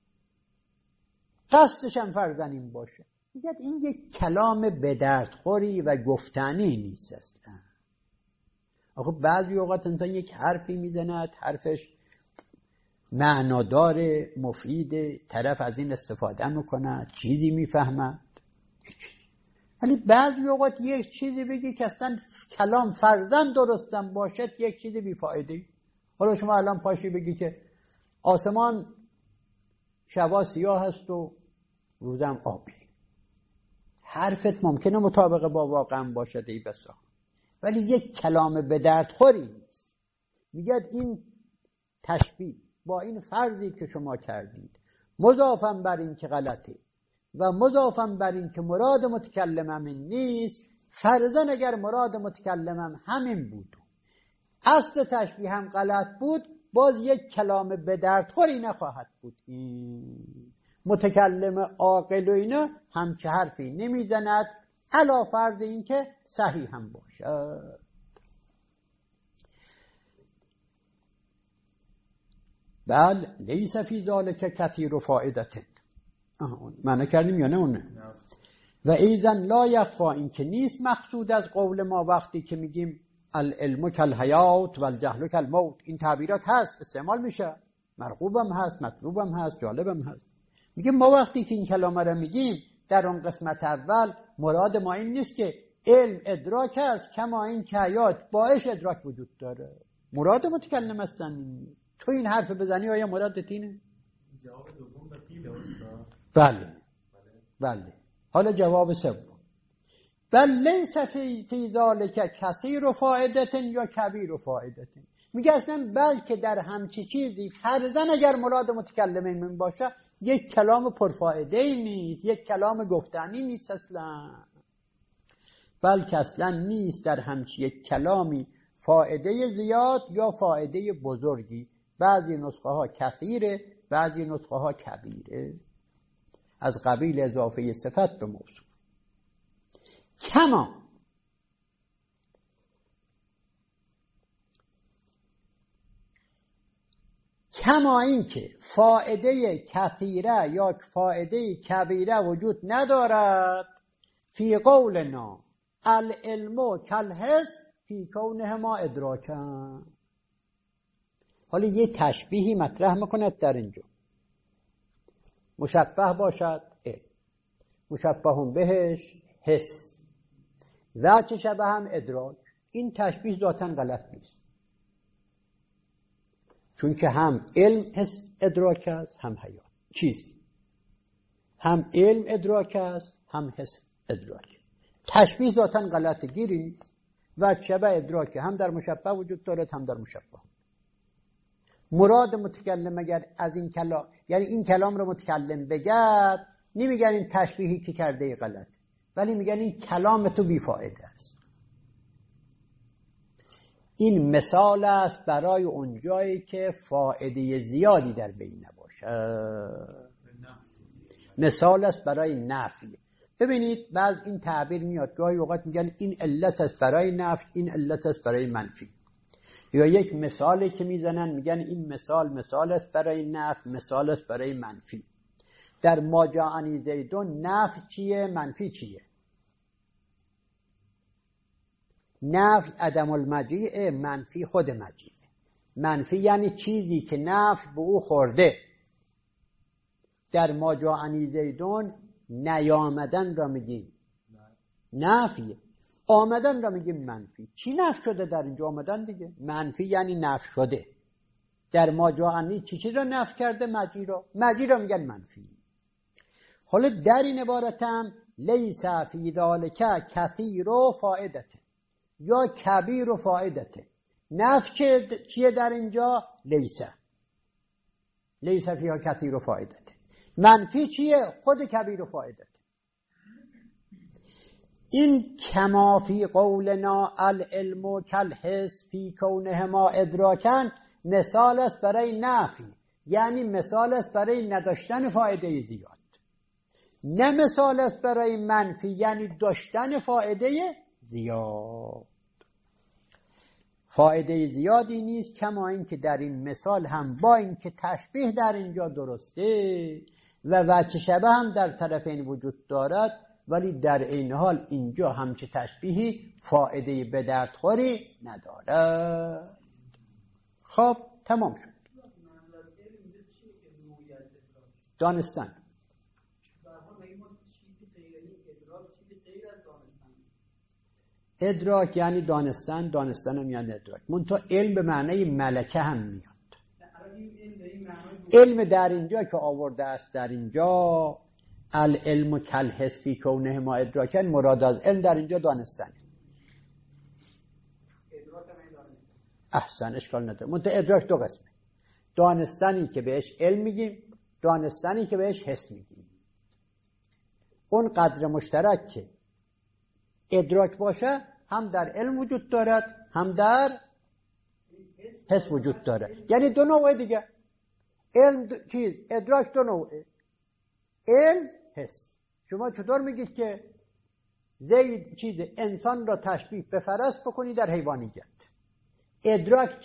قصدش هم فرضاً این باشه، بگد این یک کلام به درد خوری و گفتنی نیست اصلا. آخه بعضی اوقات انسان یک حرفی میزند، حرفش معنادار مفید، طرف از این استفاده میکند، چیزی میفهمد، ولی بعضی اوقات یک چیزی بگی که اصلا کلام فرضاً درستم باشد یک چیزی بیفایده. حالا شما الان پاشی بگی که آسمان شبا سیاه هست و روزم آبی، حرفت ممکنه مطابق با واقع باشد ای بسا، ولی یک کلام به درد خوری نیست. میگه این تشبیه با این فرضی که شما کردید مضافم بر این که غلطه و مضافم بر این که مراد متکلمم این نیست، فرضاً اگر مراد متکلمم همین بود اصل تشبیه هم غلط بود، باز یک کلام به درد خوری نخواهد بود. متکلم عاقل و اینا همچه حرفی نمیزند علا فرض این که صحیح هم باشد. بل لیس فی ذلک کثیر فائدت، معنی کردیم یا نه اونه؟ و ایزن لا یخفا، این که نیست مقصود از قول ما وقتی که میگیم العلم کالحیات و الجهل کالموت، این تعبیرات هست استعمال میشه، مرغوبم هست، مطلوبم هست، جالبم هست. میگیم ما وقتی که این کلمه رو میگیم در اون قسمت اول مراد ما این نیست که علم ادراک است کما این که حیات باعث ادراک وجود داره. مراد متکلم هستن. تو این حرف بزنی آیا مرادت اینه؟ جواب دوم بقیه استاد. بله. حالا جواب سوم، بل لیس فی ذلک کثیر فائدت یا کبیر فائدت، میگه اصلا بلکه در همچی چیزی فرضاً اگر مراد متکلمین من باشه یک کلام پرفائده نیست، یک کلام گفتنی نیست اصلا، بلکه اصلا نیست در همچی یک کلامی فائده زیاد یا فائده بزرگی. بعضی نسخه ها کثیره، بعضی نسخه ها کبیره، از قبیل اضافه صفت به موصوف. کما این که فائده کثیره یا فائده کبیره وجود ندارد فی قولنا العلم کالحس فی کونهما ادراکا. حالا یه تشبیهی مطرح میکند در اینجا، مشبه باشد علم، مشبه بهش حس، وجه شبه هم ادراک. این تشبیه ذاتاً غلط نیست، چون که هم علم حس ادراک است، هم حیات چیز، هم علم ادراک است، هم حس ادراک. تشبیه ذاتاً غلط گیری نیست. وجه شبه ادراک هم در مشبه وجود دارد، هم در مشبه. مراد متکلم اگر از این کلام، یعنی این کلام رو متکلم بگد، نمیگن این تشبیهی که کرده غلط، ولی میگن این کلام تو بیفایده است. این مثال است برای اون جایی که فایده زیادی در بین نباشه، مثال است برای نفی. ببینید بعض این تعبیر میاد، گاهی اوقات میگن این علت است برای نفی، این علت است برای منفی، یا یک مثالی که میزنن میگن این مثال است برای نفی، مثال است برای منفی. در ما جاءنی زیدون نفی چیه، منفی چیه؟ نفی عدم المجیء، منفی خود مجیء. منفی یعنی چیزی که نفی به او خورده. در ما جاءنی زیدون نیامدن را میگیم نفیه، آمدن را میگیم منفی. چی نفی شده در اینجا؟ آمدن دیگه. منفی یعنی نفی شده. در ما جاءنی چی را نفی کرده؟ مجیء را میگن منفی. حالا در این عبارت هم لیس فی ذالک کثیر و فائدته یا کبیر و فائدته. نفی چیه در اینجا؟ لیس فیها کثیر و فائدته. منفی چیه؟ خود کبیر و فائدته. این کما فی قولنا العلم کالحس فی کونهما ادراکن مثال است برای نفی، یعنی مثال است برای نداشتن فایده زیاد، نه مثال است برای منفی یعنی داشتن فایده زیاد. فایده زیادی نیست، کما این که در این مثال هم با این که تشبیه در اینجا درسته و وجه شبه هم در طرفین وجود دارد، ولی در این حال اینجا همچه تشبیهی فایده به دردخوری ندارد. خب تمام شد. دانستن. ادراک یعنی دانستن، دانستن هم یعنی ادراک. منتها علم به معنی ملکه هم میاد. علم در اینجا که آورده است، در اینجا العلم کالحس فی کونهما ادراکن، مراد از علم در اینجا دانستن. احسن، اشکال نداره. منتها ادراک دو قسمه، دانستنی که بهش علم میگیم، دانستنی که بهش حس میگیم. اون قدر مشترک که ادراک باشه هم در علم وجود دارد، هم در حس وجود دارد. یعنی دو نوعه دیگه. علم ادراک دو نوعه، علم، حس. شما چطور میگید که زید انسان را تشبیه به فرس بکنی در حیوانیت؟ ادراک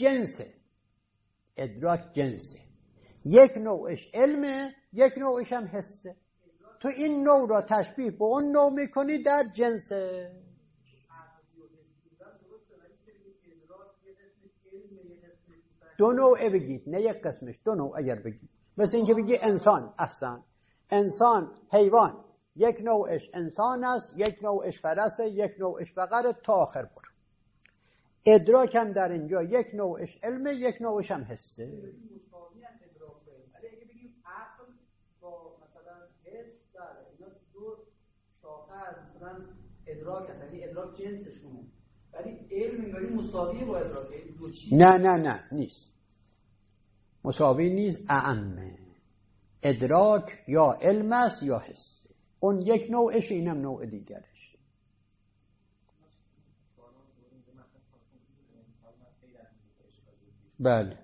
جنسه، یک نوعش علمه، یک نوعش هم حسه. تو این نوع را تشبیه به اون نوع میکنی در جنسه. دو نوعه بگید، نه یک قسمش، دو نوع اگر بگید. مثل اینکه بگی انسان، احسن، انسان، حیوان، یک نوعش انسان است، یک نوعش فرسه، یک نوعش بقره، تا آخر برو. ادراک هم در اینجا یک نوعش علمه، یک نوعش هم حسه. ادراک هست، یعنی ادراک جنسشونه، ولی علم انگاری مساویه با ادراک. دو چیز نه نیست، مساوی نیست. اعمه ادراک یا علم است یا حس، اون یک نوعش، اینم نوع دیگرش. بله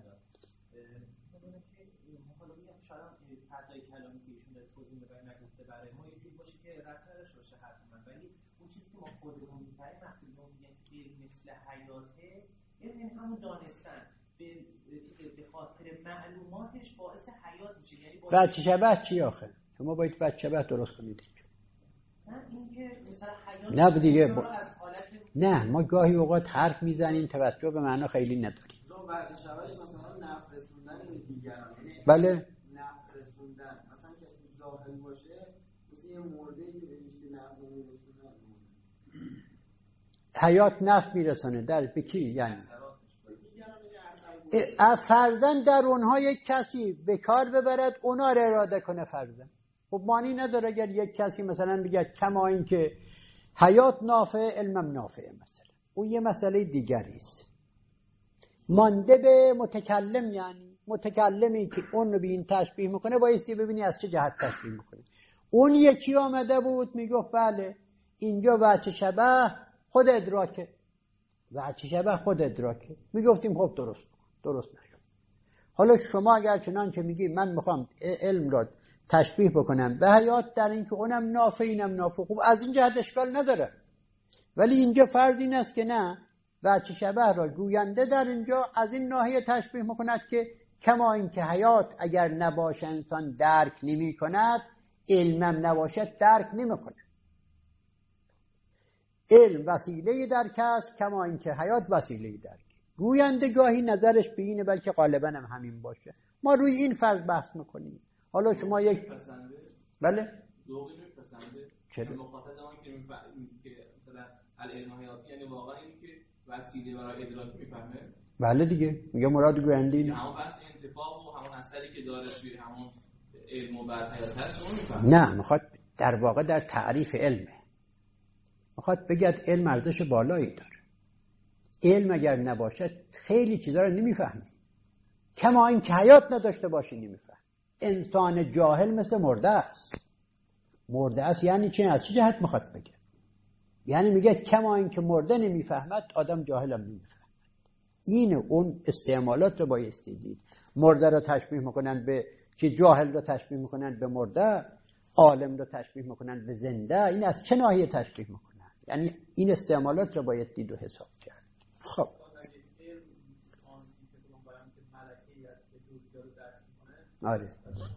مثل حیاته، یعنی همون دانستن به خاطر معلوماتش باعث حیات میشه. یعنی بچه شبه چی آخه؟ شما باید بچه شبه درست کنید. نه اینکه مثلا حیات نه دیگه از حالت نه، ما گاهی اوقات حرف میزنیم توجه به معنا خیلی نداریم. بچه شبهش مثلا نفع رسوندن به دیگران، یعنی بله نفع رسوندن، مثلا کسی جاهل باشه مثل یه مرده که بهش نفع رسوندن. حیات نفع میرسانه در به کی؟ یعنی فرزن در اونها یک کسی به کار ببرد، اونا رو اراده کنه فرزن. خب معنی نداره اگر یک کسی مثلا بگه کما این که حیات نافع علمم نافعه، مثلا اون یه مسئله دیگری است. مانده به متکلم، یعنی متکلمی که اون رو به این تشبیه میکنه بایستی ببینی از چه جهت تشبیه میکنه. اون یکی آمده بود میگفت بله اینجا وجه شبه خود ادراکه، وجه شبه خود ادراکه، میگفتیم خب درست نشد. حالا شما اگر چنان که میگی من میخوام علم را تشبیه بکنم به حیات در این که اونم نافع اینم نافع، خب از این جهت اشکال نداره. ولی اینجا فرض این است که نه، وجه شبه را گوینده در اینجا از این ناحیه تشبیه میکند که کما این که حیات اگر نباشه انسان درک نمی کند، علمم نباشد درک نمی کند. علم وسیله درک است، کما این که حیات وسیله درک. گوینده گاهی نظرش به اینه، بلکه غالبا هم همین باشه. ما روی این فرض بحث میکنیم. حالا شما یک بله ذوقی میپسنده چرا مخاطب زمانی که مثلا العلم حیاتی، یعنی واقعا این که وسیله برای ادراک میفهمه. بله دیگه میگه مراد گوینده اینه، همون بحث انتفاع و همون اثری که داره توی همون علم و بعد حیات هست شما میفهمه. نه، میخواد در واقع در تعریف علمه، میخواد بگید علم ارزش بالایی داره. علم اگر نباشه خیلی چیزا رو نمیفهمی، کما این که حیات نداشته باشی نمیفهم. انسان جاهل مثل مرده است. مرده است یعنی چی؟ از چه جهت میخواد بگه؟ یعنی میگه کما این که مرده نمیفهمد، آدم جاهل هم نمیفهمد. این اون استعمالات رو بایستی دید. مرده رو تشبیه میکنن به چی؟ جاهل رو تشبیه میکنن به مرده، عالم رو تشبیه میکنن به زنده. این از چه ناحیه تشبیه میکنن؟ یعنی این استعمالات رو باید دید و حساب کرد. خب آره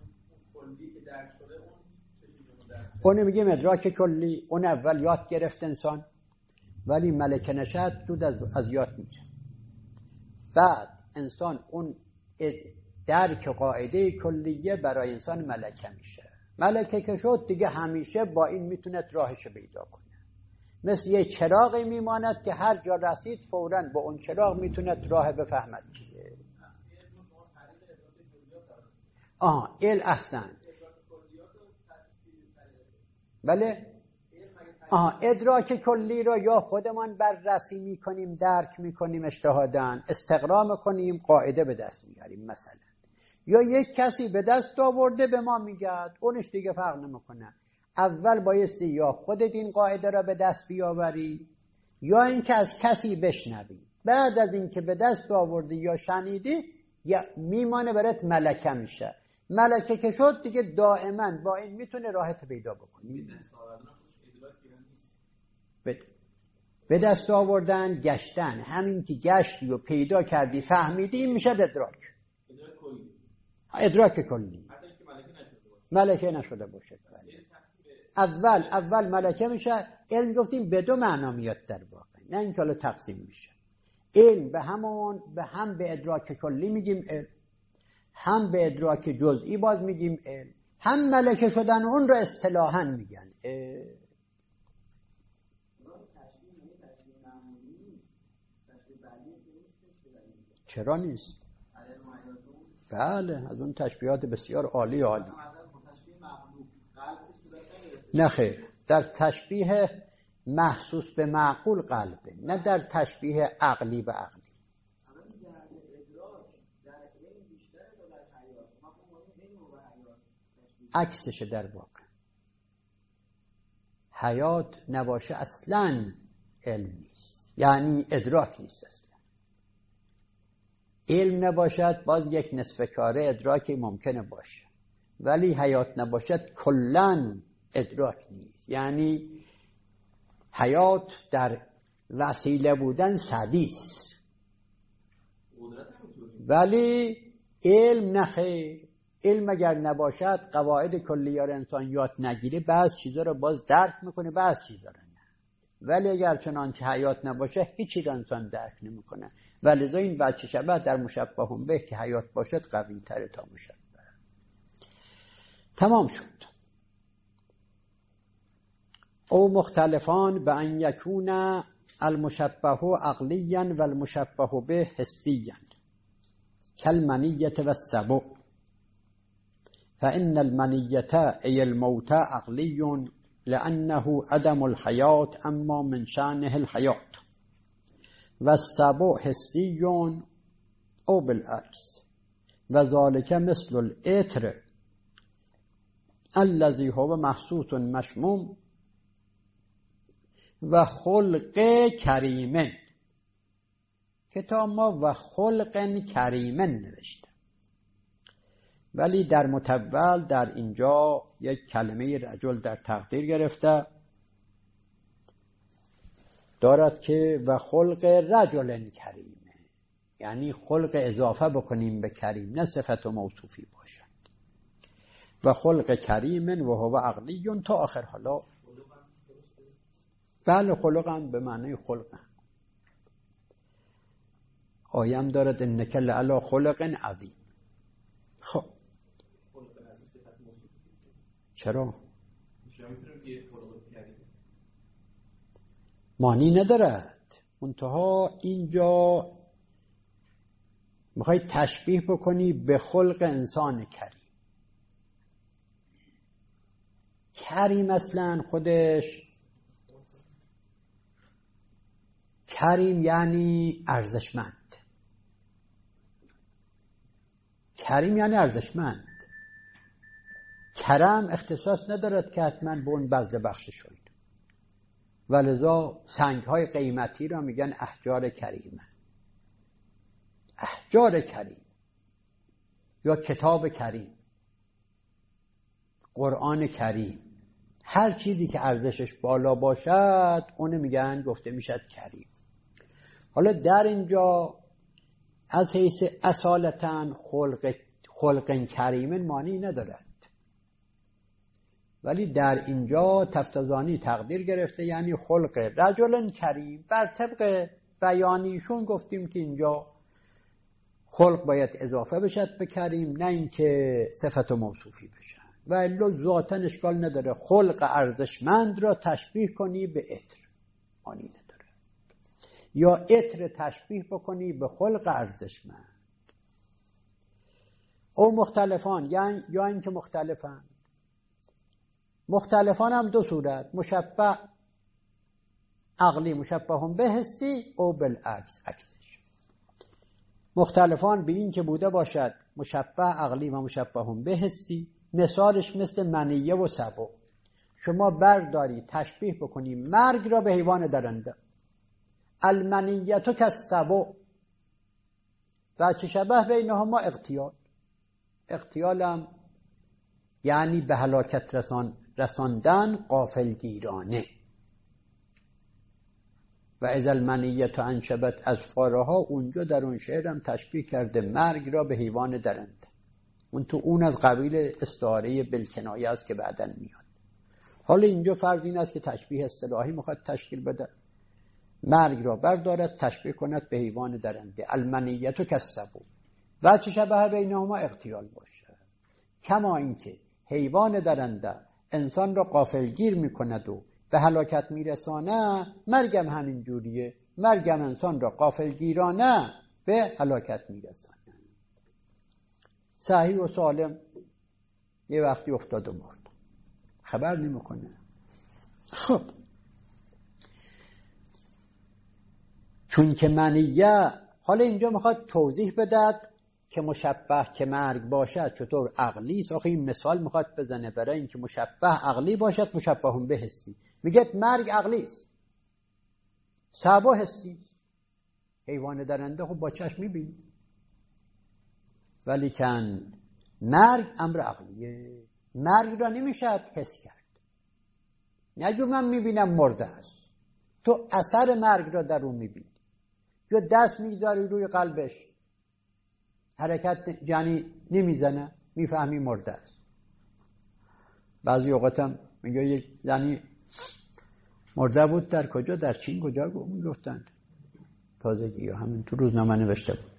اون میگیم ادراک کلی. اون اول یاد گرفت انسان، ولی ملکه نشد زود از یاد میشه. بعد انسان اون درک قاعده کلیه برای انسان ملکه میشه. ملکه که شد دیگه همیشه با این میتونه راهش پیدا کنه. مثل یه چراغی میماند که هر جا رسید فوراً با اون چراغ میتونه راه بفهمد چیه. احسن بله. ادراک کلی رو یا خودمان بررسی میکنیم، درک میکنیم اجتهاداً، استقرا میکنیم، قاعده به دست میاریم مثلا، یا یک کسی به دست آورده به ما میگه، اونش دیگه فرق نمیکنه. اول بایستی یا خودت این قاعده را به دست بیاوری یا اینکه از کسی بشنوی. بعد از اینکه به دست آوردی یا شنیدی یا میمانه برات ملکه میشه. ملکه که شد دیگه دائما با این میتونه راحت پیدا بکنی. به دست آوردن، گشتن، همین که گشتی و پیدا کردی فهمیدی این میشه ادراک کلی. ملکه نشده باشه. اول ملکه میشه. علم گفتیم به دو معنا میاد در واقع، نه اینکه حالا تقسیم میشه. علم به هم به ادراک کلی میگیم علم، هم به ادراک جزئی باز میگیم علم، هم ملکه شدن اون رو اصطلاحاً میگن. چرا نیست؟ بله، از اون تشبیهات بسیار عالی. نه خیر، در تشبیه محسوس به معقول قلبه، نه در تشبیه عقلی به عقلی. عکسشه در واقع. حیات نباشه اصلاً علم نیست، یعنی ادراک نیست اصلا. علم نباشد باز یک نصف کاره ادراکی ممکنه باشه، ولی حیات نباشد کلاً ادراک نیست. یعنی حیات در وسیله بودن سدیس، ولی علم نخیر. علم اگر نباشد قواعد کلیه را انسان یاد نگیره، بعض چیزا رو باز درک میکنه، بعض چیزا رو نه. ولی اگر چنانچه حیات نباشه هیچی را انسان درک نمیکنه. ولذا این وجه شبه در مشبه به که حیات باشد قوی تره تا مشبه. تمام شد. او مختلفان به ان یکون المشبه عقلیا و المشبه به حسیا کالمنیة و السبع، فإن المنیة ای الموت عقلی لأنه عدم الحیاة اما من شأنه الحیاة، و السبع حسی او بالعکس، و ذلك مثل الاتر الذي هو محسوس مشموم و خلق کریمن. کتاب ما و خلق کریمن نوشته، ولی در متول در اینجا یک کلمه رجل در تقدیر گرفته دارد که و خلق رجل کریمه، یعنی خلق اضافه بکنیم به کریم، نه صفت و موصوفی باشد. و خلق کریمن و هو عقلی تا آخر. حالا بله خلقم به معنی خلقم. آیم دارد انک لعلی خلق عظیم. خب چرا؟ معنی ندارد. منتها اینجا میخوای تشبیه بکنی به خلق انسان کریم. کریم اصلا خودش کریم یعنی ارزشمند. کریم یعنی ارزشمند. کرم اختصاص ندارد که حتما به اون بذل بخشش شد. ولذا سنگ‌های قیمتی را میگن احجار کریمه. احجار کریم یا کتاب کریم، قرآن کریم، هر چیزی که ارزشش بالا باشد اون میگن گفته میشد کریم. حالا در اینجا از حیث اصالتاً خلق کریم معنی ندارد، ولی در اینجا تفتزانی تقدیر گرفته یعنی خلق رجل کریم. بر طبق بیانیشون گفتیم که اینجا خلق باید اضافه بشد به کریم، نه اینکه صفت و موصوفی بشن. و الا ذاتاً اشکال نداره خلق ارزشمند را تشبیه کنی به عطر، معنی نداره. یا عطر تشبیه بکنی به خلق ارزشمند. او مختلفان یا اینکه مختلفن. مختلفان هم دو صورت، مشبه عقلی مشبه به حسی او بالعکس عکسش. مختلفان به این که بوده باشد مشبه عقلی و مشبه به حسی، مثالش مثل منیه و سبع. شما برداری تشبیه بکنی مرگ را به حیوان درنده، المنیه تو کالسبع، و چه شبه بینهما اغتیال. اغتیالم یعنی به هلاکت رساندن غافلگیرانه. و اذا المنیه انشبت اظفارها، اونجا در اون شعرم تشبیه کرده مرگ را به حیوان درنده. اون از قبیل استعاره بالکنایه است که بعداً میاد. حالا اینجا فرض این است که تشبیه اصطلاحی میخواد تشکیل بده، مرگ را بردارد تشبیه کند به حیوان درنده، المنیه کالسبع، و چه شبه بینهما اغتیال باشه. کما اینکه حیوان درنده انسان را غافلگیر میکند و به هلاکت میرسانه، مرگم همین جوریه. مرگم انسان را غافلگیرانه به هلاکت میرسانه. صحیح و سالم یه وقتی افتاد و مرد، خبر نمیکنه. خب چون که منیه. حالا اینجا میخواد توضیح بدد که مشبه که مرگ باشد چطور عقلی است. آخه این مثال میخواد بزنه برای اینکه مشبه عقلی باشد مشبه به حسی. میگه مرگ عقلی است، صعب حسی. حیوان درنده خب با چشم میبینی، ولی کن مرگ امر عقلیه. مرگ را نمیشد حس کرد. نگو من میبینم مرده است، تو اثر مرگ را در اون میبینی. یا دست میگذاری روی قلبش، حرکت یعنی نمیزنه، میفهمی مرده است. بعضی اوقات هم میگه یک یعنی مرده بود در کجا، در چین کجا گفتند تازگی، یا همین تو روزنامه نوشته بود،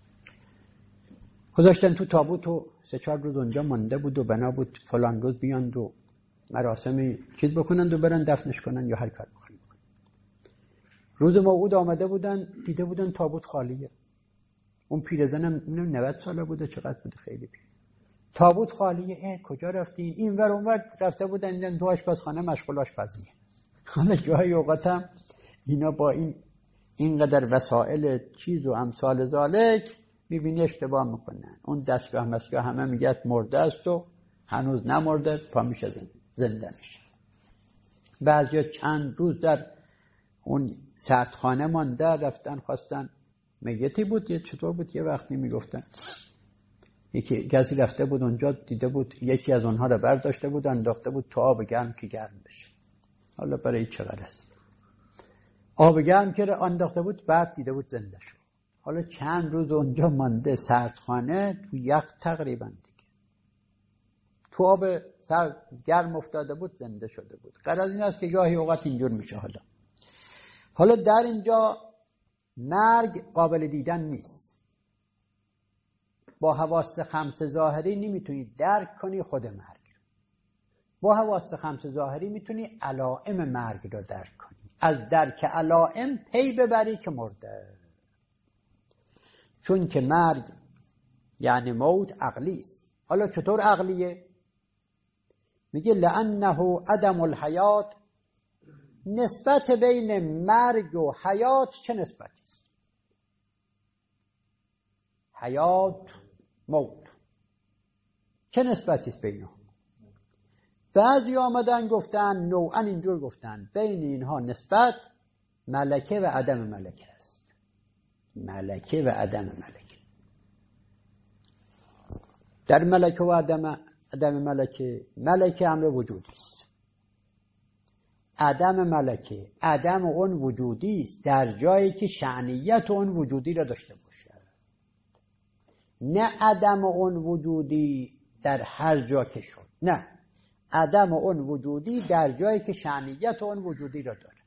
گذاشتن تو تابوت و 3-4 روز اونجا مانده بود و بنا بود فلان روز بیان و مراسمی چیز بکنند و برن دفنش کنن یا هر کار بکنن. روز موعود آمده بودن، دیده بودن تابوت خالیه. اون پیرزنم 90 ساله بوده، چقدر بوده، خیلی پیر. تابوت خالیه، کجا رفتین؟ این ور اون ور رفته بودن، دیدن تو آشپزخانه مشغول آشپزیه. حالا جای اوقاتم اینا با اینقدر وسایل چیز و امثال ذالک میبینی اشتباه میکنن. اون دستگاه مسگاه همه میگه مرده است و هنوز نمرده، پا میشه زنده میشه. بعضیا چند روز در اون سردخانه مانده، رفتن خواستن، میتی بود یه چطور بود، یه وقتی میگفتن یکی کسی رفته بود اونجا، دیده بود یکی از اونها رو برداشته بود انداخته بود تو آب گرم که گرم بشه. حالا برای چه غرض؟ آب گرم که انداخته بود، بعد دیده بود زنده شد. حالا چند روز اونجا مانده سردخانه، تو یخ تقریبا دیگه، تو آب گرم افتاده بود، زنده شده بود. غرض این است که گاهی اوقات اینجور میشه. حالا در اینجا مرگ قابل دیدن نیست. با حواس 5 ظاهری نمیتونی درک کنی خود مرگ. با حواس 5 ظاهری میتونی علائم مرگ رو درک کنی. از درک علائم پی ببری که مرده. چون که مرگ یعنی موت عقلی است. حالا چطور عقلیه؟ میگه لأنه عدم الحیات. نسبت بین مرگ و حیات چه نسبتی است؟ حیات موت چه نسبتی است بین هم؟ بعضی آمدن گفتن نوعا اینجور گفتن بین اینها نسبت ملکه و عدم ملکه است. ملکه و عدم ملکه. در ملکه و عدم ملکه، ملکه امر وجودی است. عدم ملکه، عدم اون وجودی است در جایی که شأنیت اون وجودی را داشته باشه. نه عدم اون وجودی در هر جا که شد، نه، عدم اون وجودی در جایی که شأنیت اون وجودی را داره.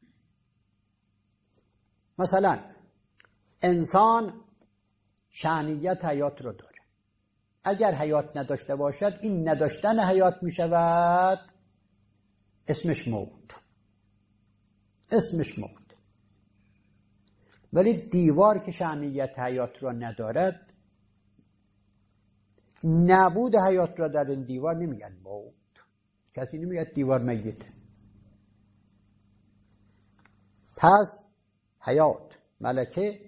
مثلا انسان شأنیت حیات را داره. اگر حیات نداشته باشد، این نداشتن حیات می شود اسمش موت. اسمش موت. ولی دیوار که شأنیت حیات را ندارد، نبود حیات را در این دیوار نمیگن موت. کسی نمیگه دیوار میت. پس حیات، ملکه،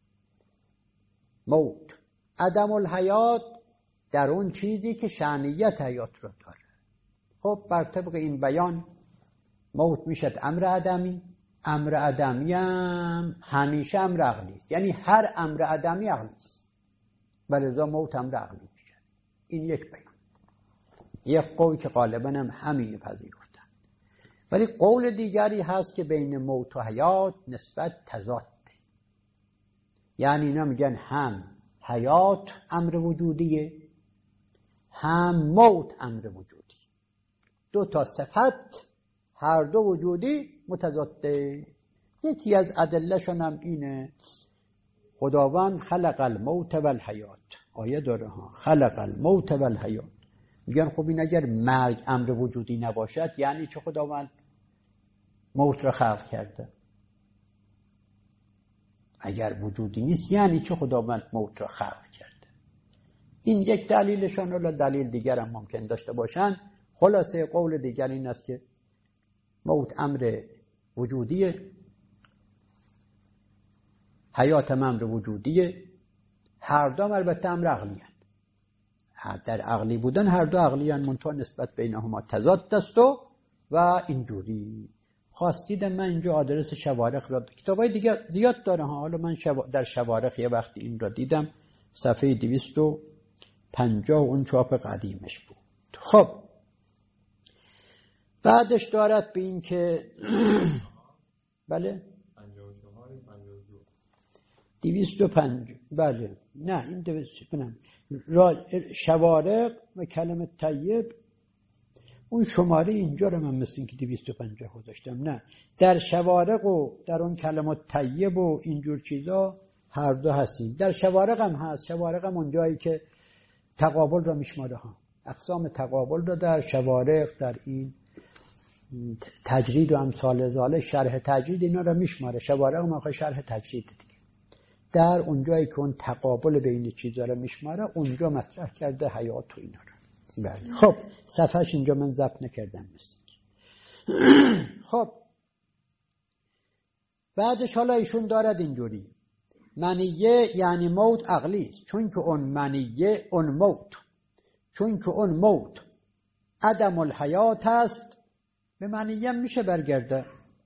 موت. عدم الحیات در اون چیزی که شأنیت حیات را داره. خب بر طبق این بیان موت میشد امر عدمی. امر عدمی هم همیشه امر عقلی است. یعنی هر امر عدمی عقلی است، ولذا موت امر عقلی میشه. این یک بیان. یک قول که غالبا هم همین پذیرفتن. ولی قول دیگری هست که بین موت و حیات نسبت تضاد. یعنی اینا میگن هم حیات امر وجودیه، هم موت امر وجودی. دو تا صفت هر دو وجودی متضاده. یکی از ادله‌شون هم اینه خداوند خلق الموت و الحیات. آیه داره ها، خلق الموت و الحیات. میگن خب این اگر مرگ امر وجودی نباشد یعنی چه خداوند موت را خلق کرده؟ اگر وجودی نیست یعنی چه خداوند موت را خلق کرده؟ این یک دلیلشان. ولی دلیل دیگر هم ممکن داشته باشن. خلاصه قول دیگر این است که موت امر وجودیه، حیات هم امر وجودیه، هر دو البته امر عقلی هست. در عقلی بودن هر دو عقلی هست، منتها نسبت بینهما تضاد است و اینجوری. خواستید من اینجا آدرس شوارق را، کتابای دیگه زیاد داره ها، حالا من در شوارق یه وقتی این را دیدم، صفحه 250 اون چاپ قدیمش بود. خب بعدش دارد به این که بله 205 بله نه این 205 شوارق و کلمه طیب، اون شماره اینجا رو من مثل این که 250 گذاشتم، نه در شوارق و در اون کلمه طیب و اینجور چیزا هر دو هستیم. در شوارق هم هست، شوارق هم اون جایی که تقابل را میشماره ها، اقسام تقابل را در شوارق، در این تجرید و امثال ذالک، شرح تجرید اینا را میشماره. شوارق هم آخه شرح تجرید دیگه، در اون جایی که اون تقابل بین چیزا را میشماره اونجا مطرح کرده حیات و اینا را. بله خب صفحش اینجا من ضبط نکردم مثل خب بعدش حالا ایشون دارد اینجوری، منیه یعنی موت عقلی است، چون که اون منیه اون موت، چون که اون موت عدم الحیات است، به منیه میشه برگرده.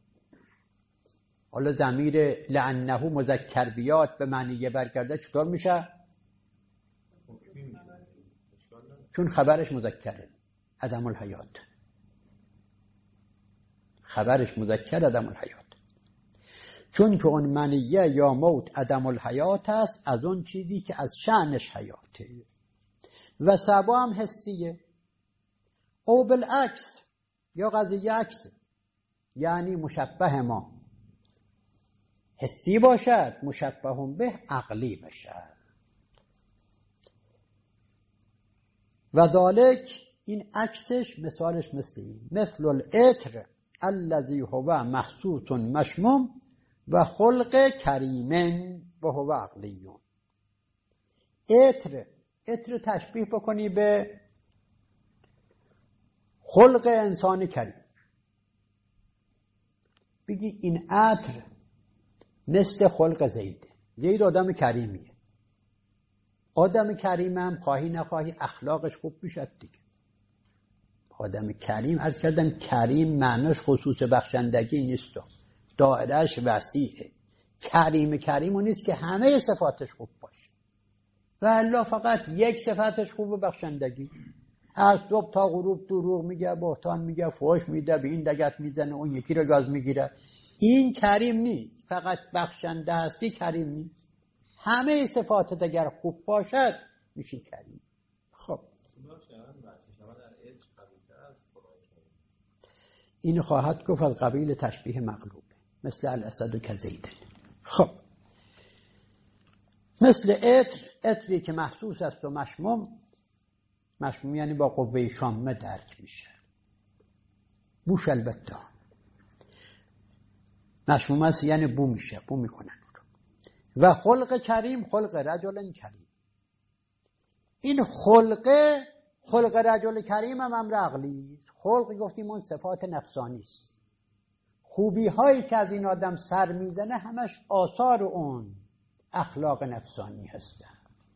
حالا ضمیر لعنه مذکر بیاد به منیه برگرده چطور میشه؟ چون خبرش مذکره، عدم الحیات، خبرش مذکر عدم الحیات. چون که اون منیه یا موت عدم الحیات است، از اون چیزی که از شأنش حیاته، و سبا هم حسیه. او بالعکس یا قضیه عکس، یعنی مشبه ما حسی باشد، مشبه به عقلی باشد. و ذالک این عکسش مثالش مثل این، مثل العطر الذی هو محسوس مشموم و خلق کریم و هو عقلیون. عطر تشبیه بکنی به خلق انسان کریم، بگی این عطر مثل خلق زید. زید آدم کریمیه، آدم کریم هم خواهی نخواهی اخلاقش خوب میشد دیگه. آدم کریم، عرض کردم کریم معناش خصوص بخشندگی نیست، دایرهش وسیعه. کریم اون نیست که همه صفاتش خوب باشه، و الله فقط یک صفاتش خوب بخشندگی. از صبح تا غروب دروغ میگه، بهتان میگه، فحش میده، به این دگت میزنه، اون یکی رو گاز میگیره. این کریم نیست، فقط بخشنده هستی کریم نیست. همه صفات اگر خوب باشد میشی کریم. خب این خواهد گفت از قبیل تشبیه مغلوب، مثل الاسد و کزیدن. خب مثل عطری که محسوس است و مشموم یعنی با قوه شامه درک میشه، بوش البته مشموم است یعنی بو میشه، بو میکنن. و خلق کریم، خلق رجل کریم. این خلق رجل کریم هم امر عقلی است. خلق گفتیم اون صفات نفسانی است، خوبی هایی که از این آدم سر میزنه همش آثار اون اخلاق نفسانی هستن.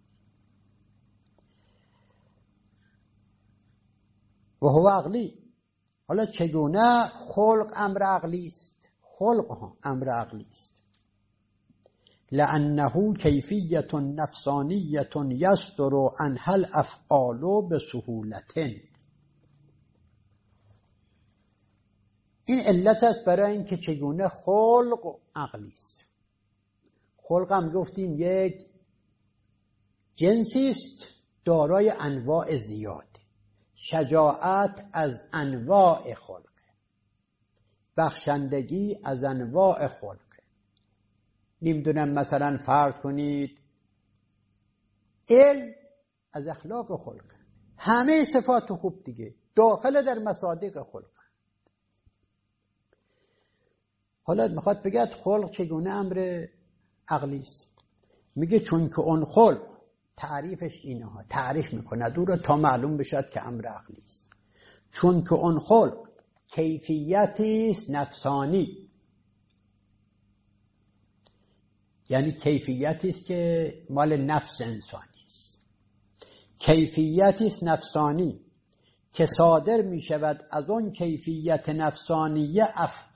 و هو عقلی. حالا چگونه خلق امر عقلی است؟ خلق امر عقلی است لأنه کیفیت نفسانیت یصدر عنها الافعال بسهولة. این علت است برای اینکه چگونه خلق عقلی است. خلق هم گفتیم یک جنسی است دارای انواع زیاد. شجاعت از انواع خلق، بخشندگی از انواع خلق. نمیدونم مثلا فرض کنید علم از اخلاق خلق، همه صفات خوب دیگه داخل در مصادیق خلق. حالا میخواد بگه خلق چگونه امر عقلی است. میگه چون که اون خلق تعریفش اینه ها، تعریف میکنه دو رو تا معلوم بشد که امر عقلی است. چون که اون خلق کیفیتی است نفسانی، یعنی کیفیتی است که مال نفس انسانی است، کیفیتی است نفسانی که صادر می شود از اون کیفیت نفسانیه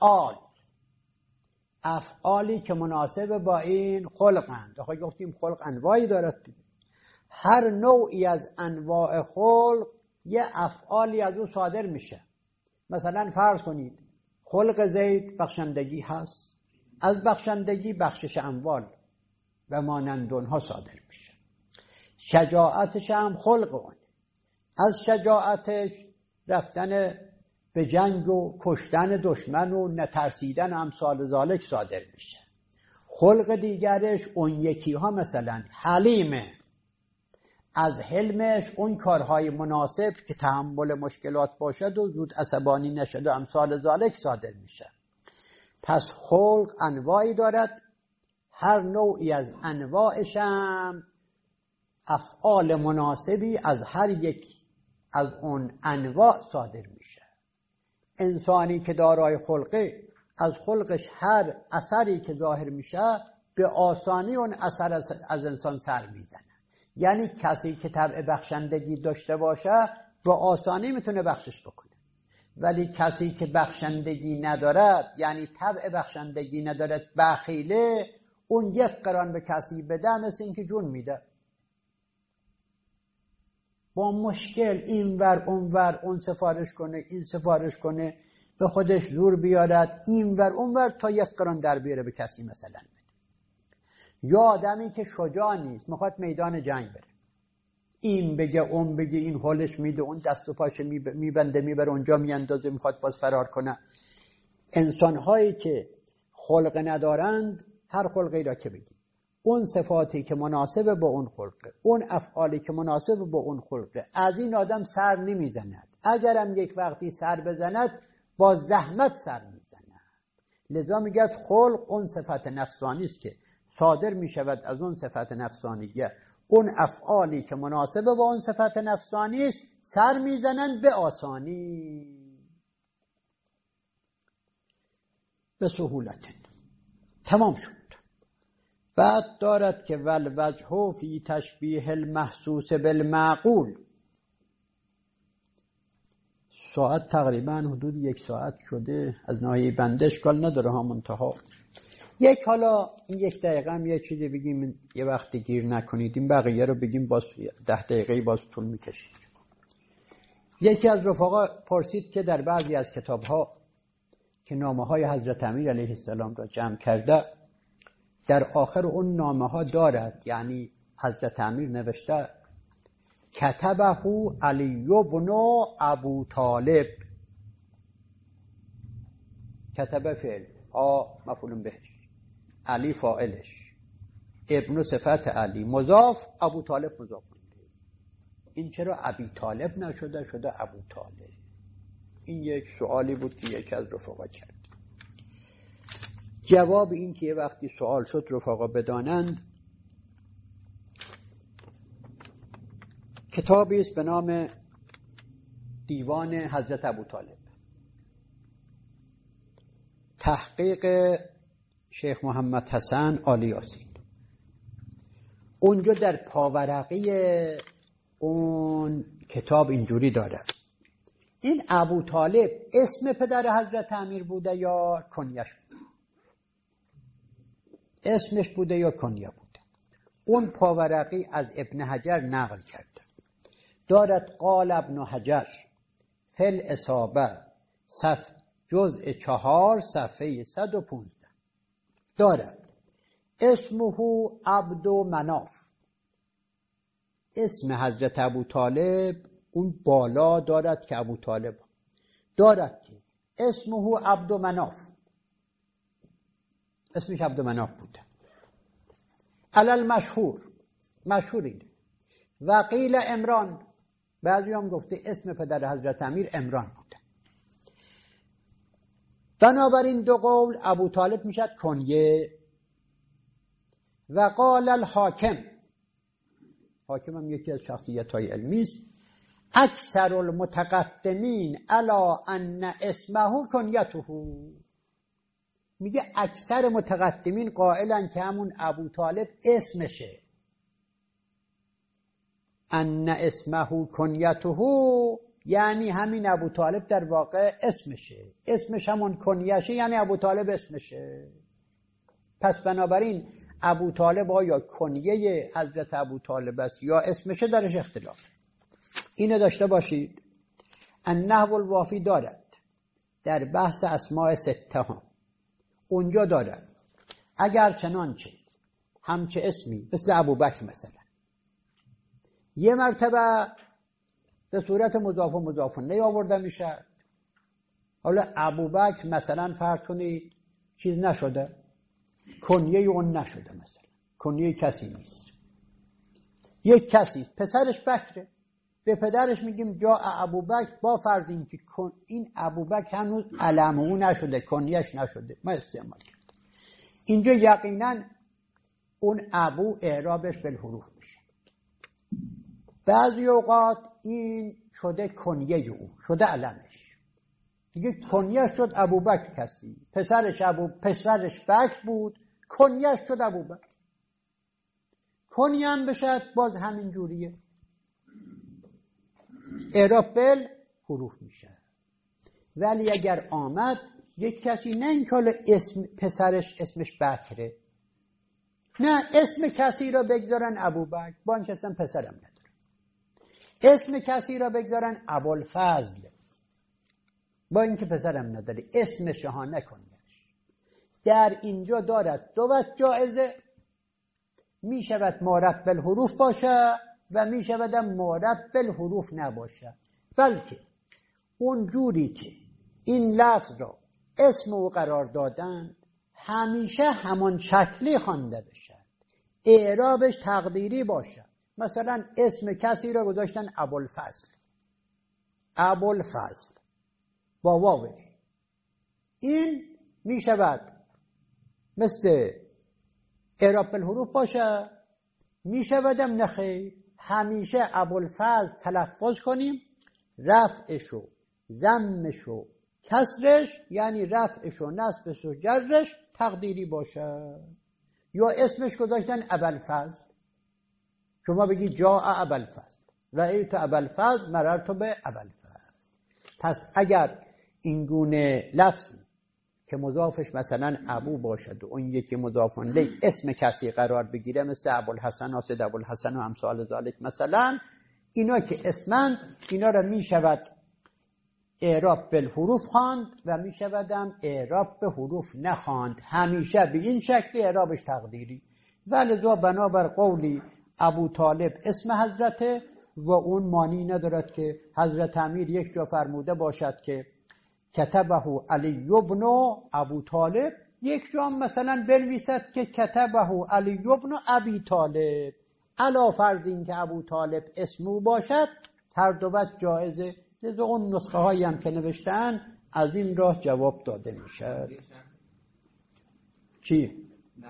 افعالی که مناسب با این خلقند. آخه گفتیم خلق انواعی دارد، هر نوعی از انواع خلق یه افعالی از او صادر میشه. مثلا فرض کنید خلق زید بخشندگی هست، از بخشندگی بخشش اموال و مانند اونها صادر میشه. شجاعتش هم خلق اونه، از شجاعتش رفتن به جنگ و کشتن دشمن و نترسیدن امثال ذالک صادر میشه. خلق دیگرش اون یکی ها مثلا حلیمه، از حلمش اون کارهای مناسب که تحمل مشکلات باشد و زود عصبانی نشد و امثال ذالک صادر میشه. پس خلق انواعی دارد، هر نوعی از انواعش هم افعال مناسبی از هر یک از اون انواع صادر میشه. انسانی که دارای خلقه، از خلقش هر اثری که ظاهر میشه به آسانی اون اثر از انسان سر میزنه. یعنی کسی که طبع بخشندگی داشته باشه به آسانی میتونه بخشش بکنه، ولی کسی که بخشندگی ندارد، یعنی طبع بخشندگی ندارد، بخیله، اون یک قران به کسی بده مثل این که جون میده، با مشکل این ور اون ور، اون سفارش کنه این سفارش کنه، به خودش زور بیارد این ور اون ور تا یک قران در بیاره به کسی مثلا بده. یا آدمی که شجاع نیست، میخواد میدان جنگ بره، این بگه اون بگه، این حالش میده، اون دست و پاش میبنده میبره اونجا میاندازه، میخواد باز فرار کنه. انسانهایی که خلق ندارند، هر خلقی را که بگی، اون صفاتی که مناسب با اون خلقه، اون افعالی که مناسب با اون خلقه، از این آدم سر نمیزند. اگرم یک وقتی سر بزند با زحمت سر میزند. لذا میگه خلق اون صفت نفسانی است که صادر میشود از اون صفت نفسانیه، اون افعالی که مناسب با اون صفت نفسانی است سر میزنن به آسانی، به سهولت. تمام شد. بعد دارد که والوجه فی تشبیه المحسوس بالمعقول. ساعت تقریبا حدود 1 ساعت شده، از ناحیه بنده اشکال نداره ها، منتها حالا این 1 دقیقه هم یه چیزی بگیم، یه وقتی گیر نکنید، این بقیه رو بگیم باز 10 دقیقه باز طول میکشید. یکی از رفقا پرسید که در بعضی از کتاب‌ها که نامه‌های حضرت امیر علیه السلام را جمع کرده، در آخر اون نامه‌ها دارد، یعنی حضرت امیر نوشته کتبه علی بن ابو طالب، کتبه فعل، مفعول بهش، علی فاعلش، ابن صفت علی، مضاف، ابو طالب مضاف. این چرا ابی طالب نشده، شده ابو طالب؟ این یک سوالی بود که یکی از رفقا کرد. جواب این که یه وقتی سوال شد رفقا بدانند، کتابی است به نام دیوان حضرت ابو طالب، تحقیق شیخ محمد حسن آل یاسین. اونجا در پاورقی اون کتاب اینجوری داره: این ابو طالب اسم پدر حضرت امیر بوده یا کنیش بوده؟ اسمش بوده یا کنیه بوده؟ اون پاورقی از ابن حجر نقل کرده، دارد قال ابن حجر فی الاصابه جزء 4 صفحه 115 دارد اسمه عبد مناف. اسم حضرت ابو طالب اون بالا دارد که ابو طالب دارد که اسمه عبد مناف، اسمش عبد مناف بوده. علل مشهور اینه. و قیل عمران، بعضی هم گفته اسم پدر حضرت امیر عمران بوده. بنابراین دو قول ابو طالب میشد کنیه. و قال الحاکم، حاکم هم یکی از شخصیت‌های علمی است، اکثر المتقدمین علی ان اسمه کنیته. میگه اکثر متقدمین قائلن که همون ابو طالب اسمشه، ان اسمه کنیته، یعنی همین ابو طالب در واقع اسمشه، اسمش همون کنیشه، یعنی ابو طالب اسمشه. پس بنابراین ابو طالب آیا کنیه حضرت ابو طالب است یا اسمشه درش اختلاف. اینو داشته باشید. النحو الوافی دارد در بحث اسماء سته هم، اونجا دارد اگر چنانچه همچه اسمی مثل ابوبکر مثلا یه مرتبه به صورت مضاف و مضاف الیه آورده میشه، حالا ابوبکر مثلا فرض کنید چیز نشده، کنیه اون نشده، مثلا کنیه کسی نیست، یک کسی است پسرش بکره، به پدرش میگیم جا ابوبکر، با فرض اینکه این ابوبکر هنوز علم اون نشده، کنیش نشده، ما استعمال کرد. اینجا یقینا اون ابو اعرابش بالحروف میشه. بعضی اوقات این شده کنیه او، شده علمش، دیگه کنیش شد ابوبکر کسی، پسرش بکر بود، کنیش شد ابوبکر. کنیه هم بشد باز همین جوریه، اعراب بالحروف میشه. ولی اگر آمد یک کسی، نه اینکه حالا اسم پسرش اسمش بکره، نه اسم کسی را بگذارن ابوبکر، با اینکه اصلا پسرم نداره، اسم کسی را بگذارن ابوالفضل، با اینکه پسرم نداره، اسمش ها نکنیش. در اینجا دارد دو وجه جایزه، می شود معرب بالحروف باشه و می شود معرب بالحروف نباشه، بلکه اون جوری که این لفظ را اسم او قرار دادن همیشه همان شکلی خوانده بشه، اعرابش تقدیری باشه. مثلا اسم کسی را گذاشتن ابوالفضل، ابوالفضل با واوش، این می شود مثل اعراب بالحروف باشه، می شودم نخیر، همیشه ابوالفضل تلفظ کنیم، رفعش و ضمش و کسرش، یعنی رفعش و نصبش و جرش تقدیری باشه. یا اسمش گذاشتن ابوالفضل، شما بگی جاء ابوالفضل، رأیت ابوالفضل، مررت به ابوالفضل. پس اگر این گونه لفظی که مضافش مثلا ابو باشد و اون یکی مضاف الیه اسم کسی قرار بگیره، مثل ابوالحسن، اسد ابوالحسن و امثال ذالک، مثلا اینا که اسمند، اینا را می شود اعراب بالحروف خواند و می شودم اعراب به حروف نخواند، همیشه به این شکل اعرابش تقدیری. ولذا بنابر قولی ابو طالب اسم حضرته و اون معنی ندارد که حضرت امیر یک جا فرموده باشد که کتبه علی ابن ابو طالب، یک جا مثلا بنویسد که کتبه علی ابن ابی طالب، علا فرض این که ابو طالب اسم او باشد، هر دو وجه جایزه. لذا اون نسخه هایی هم که نوشتن از این راه جواب داده میشه. چی؟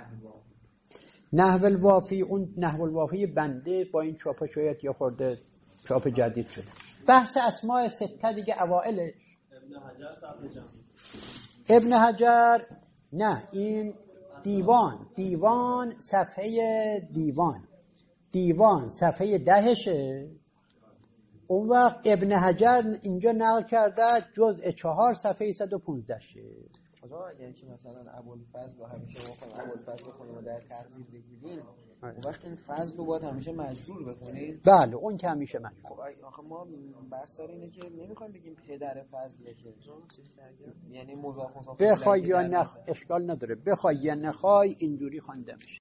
نحو الوافی. اون نحو الوافی بنده با این چاپ شاید یا خورده چاپ جدید شده. بحث اسماء سته دیگه اوائلش. ابن حجر نه، این دیوان صفحه دیوان صفحه 10شه. اون وقت ابن حجر اینجا نقل کرده جزء 4 صفحه 115 شه. خدا یعنی که مثلا ابوالفضل رو همیشه بخونیم، ابوالفضل بخونیم و در ترتیب بگیریم، اون وقت این فضل رو باید همیشه مجرور بخونیم. بله اون که همیشه مجرور. آخه ما بحث داره اینه که نمیخوایم بگیم پدر فضله، که یعنی مضاف بخوای یا اشکال نداره، بخوای یا نخوای اینجوری خوانده میشه.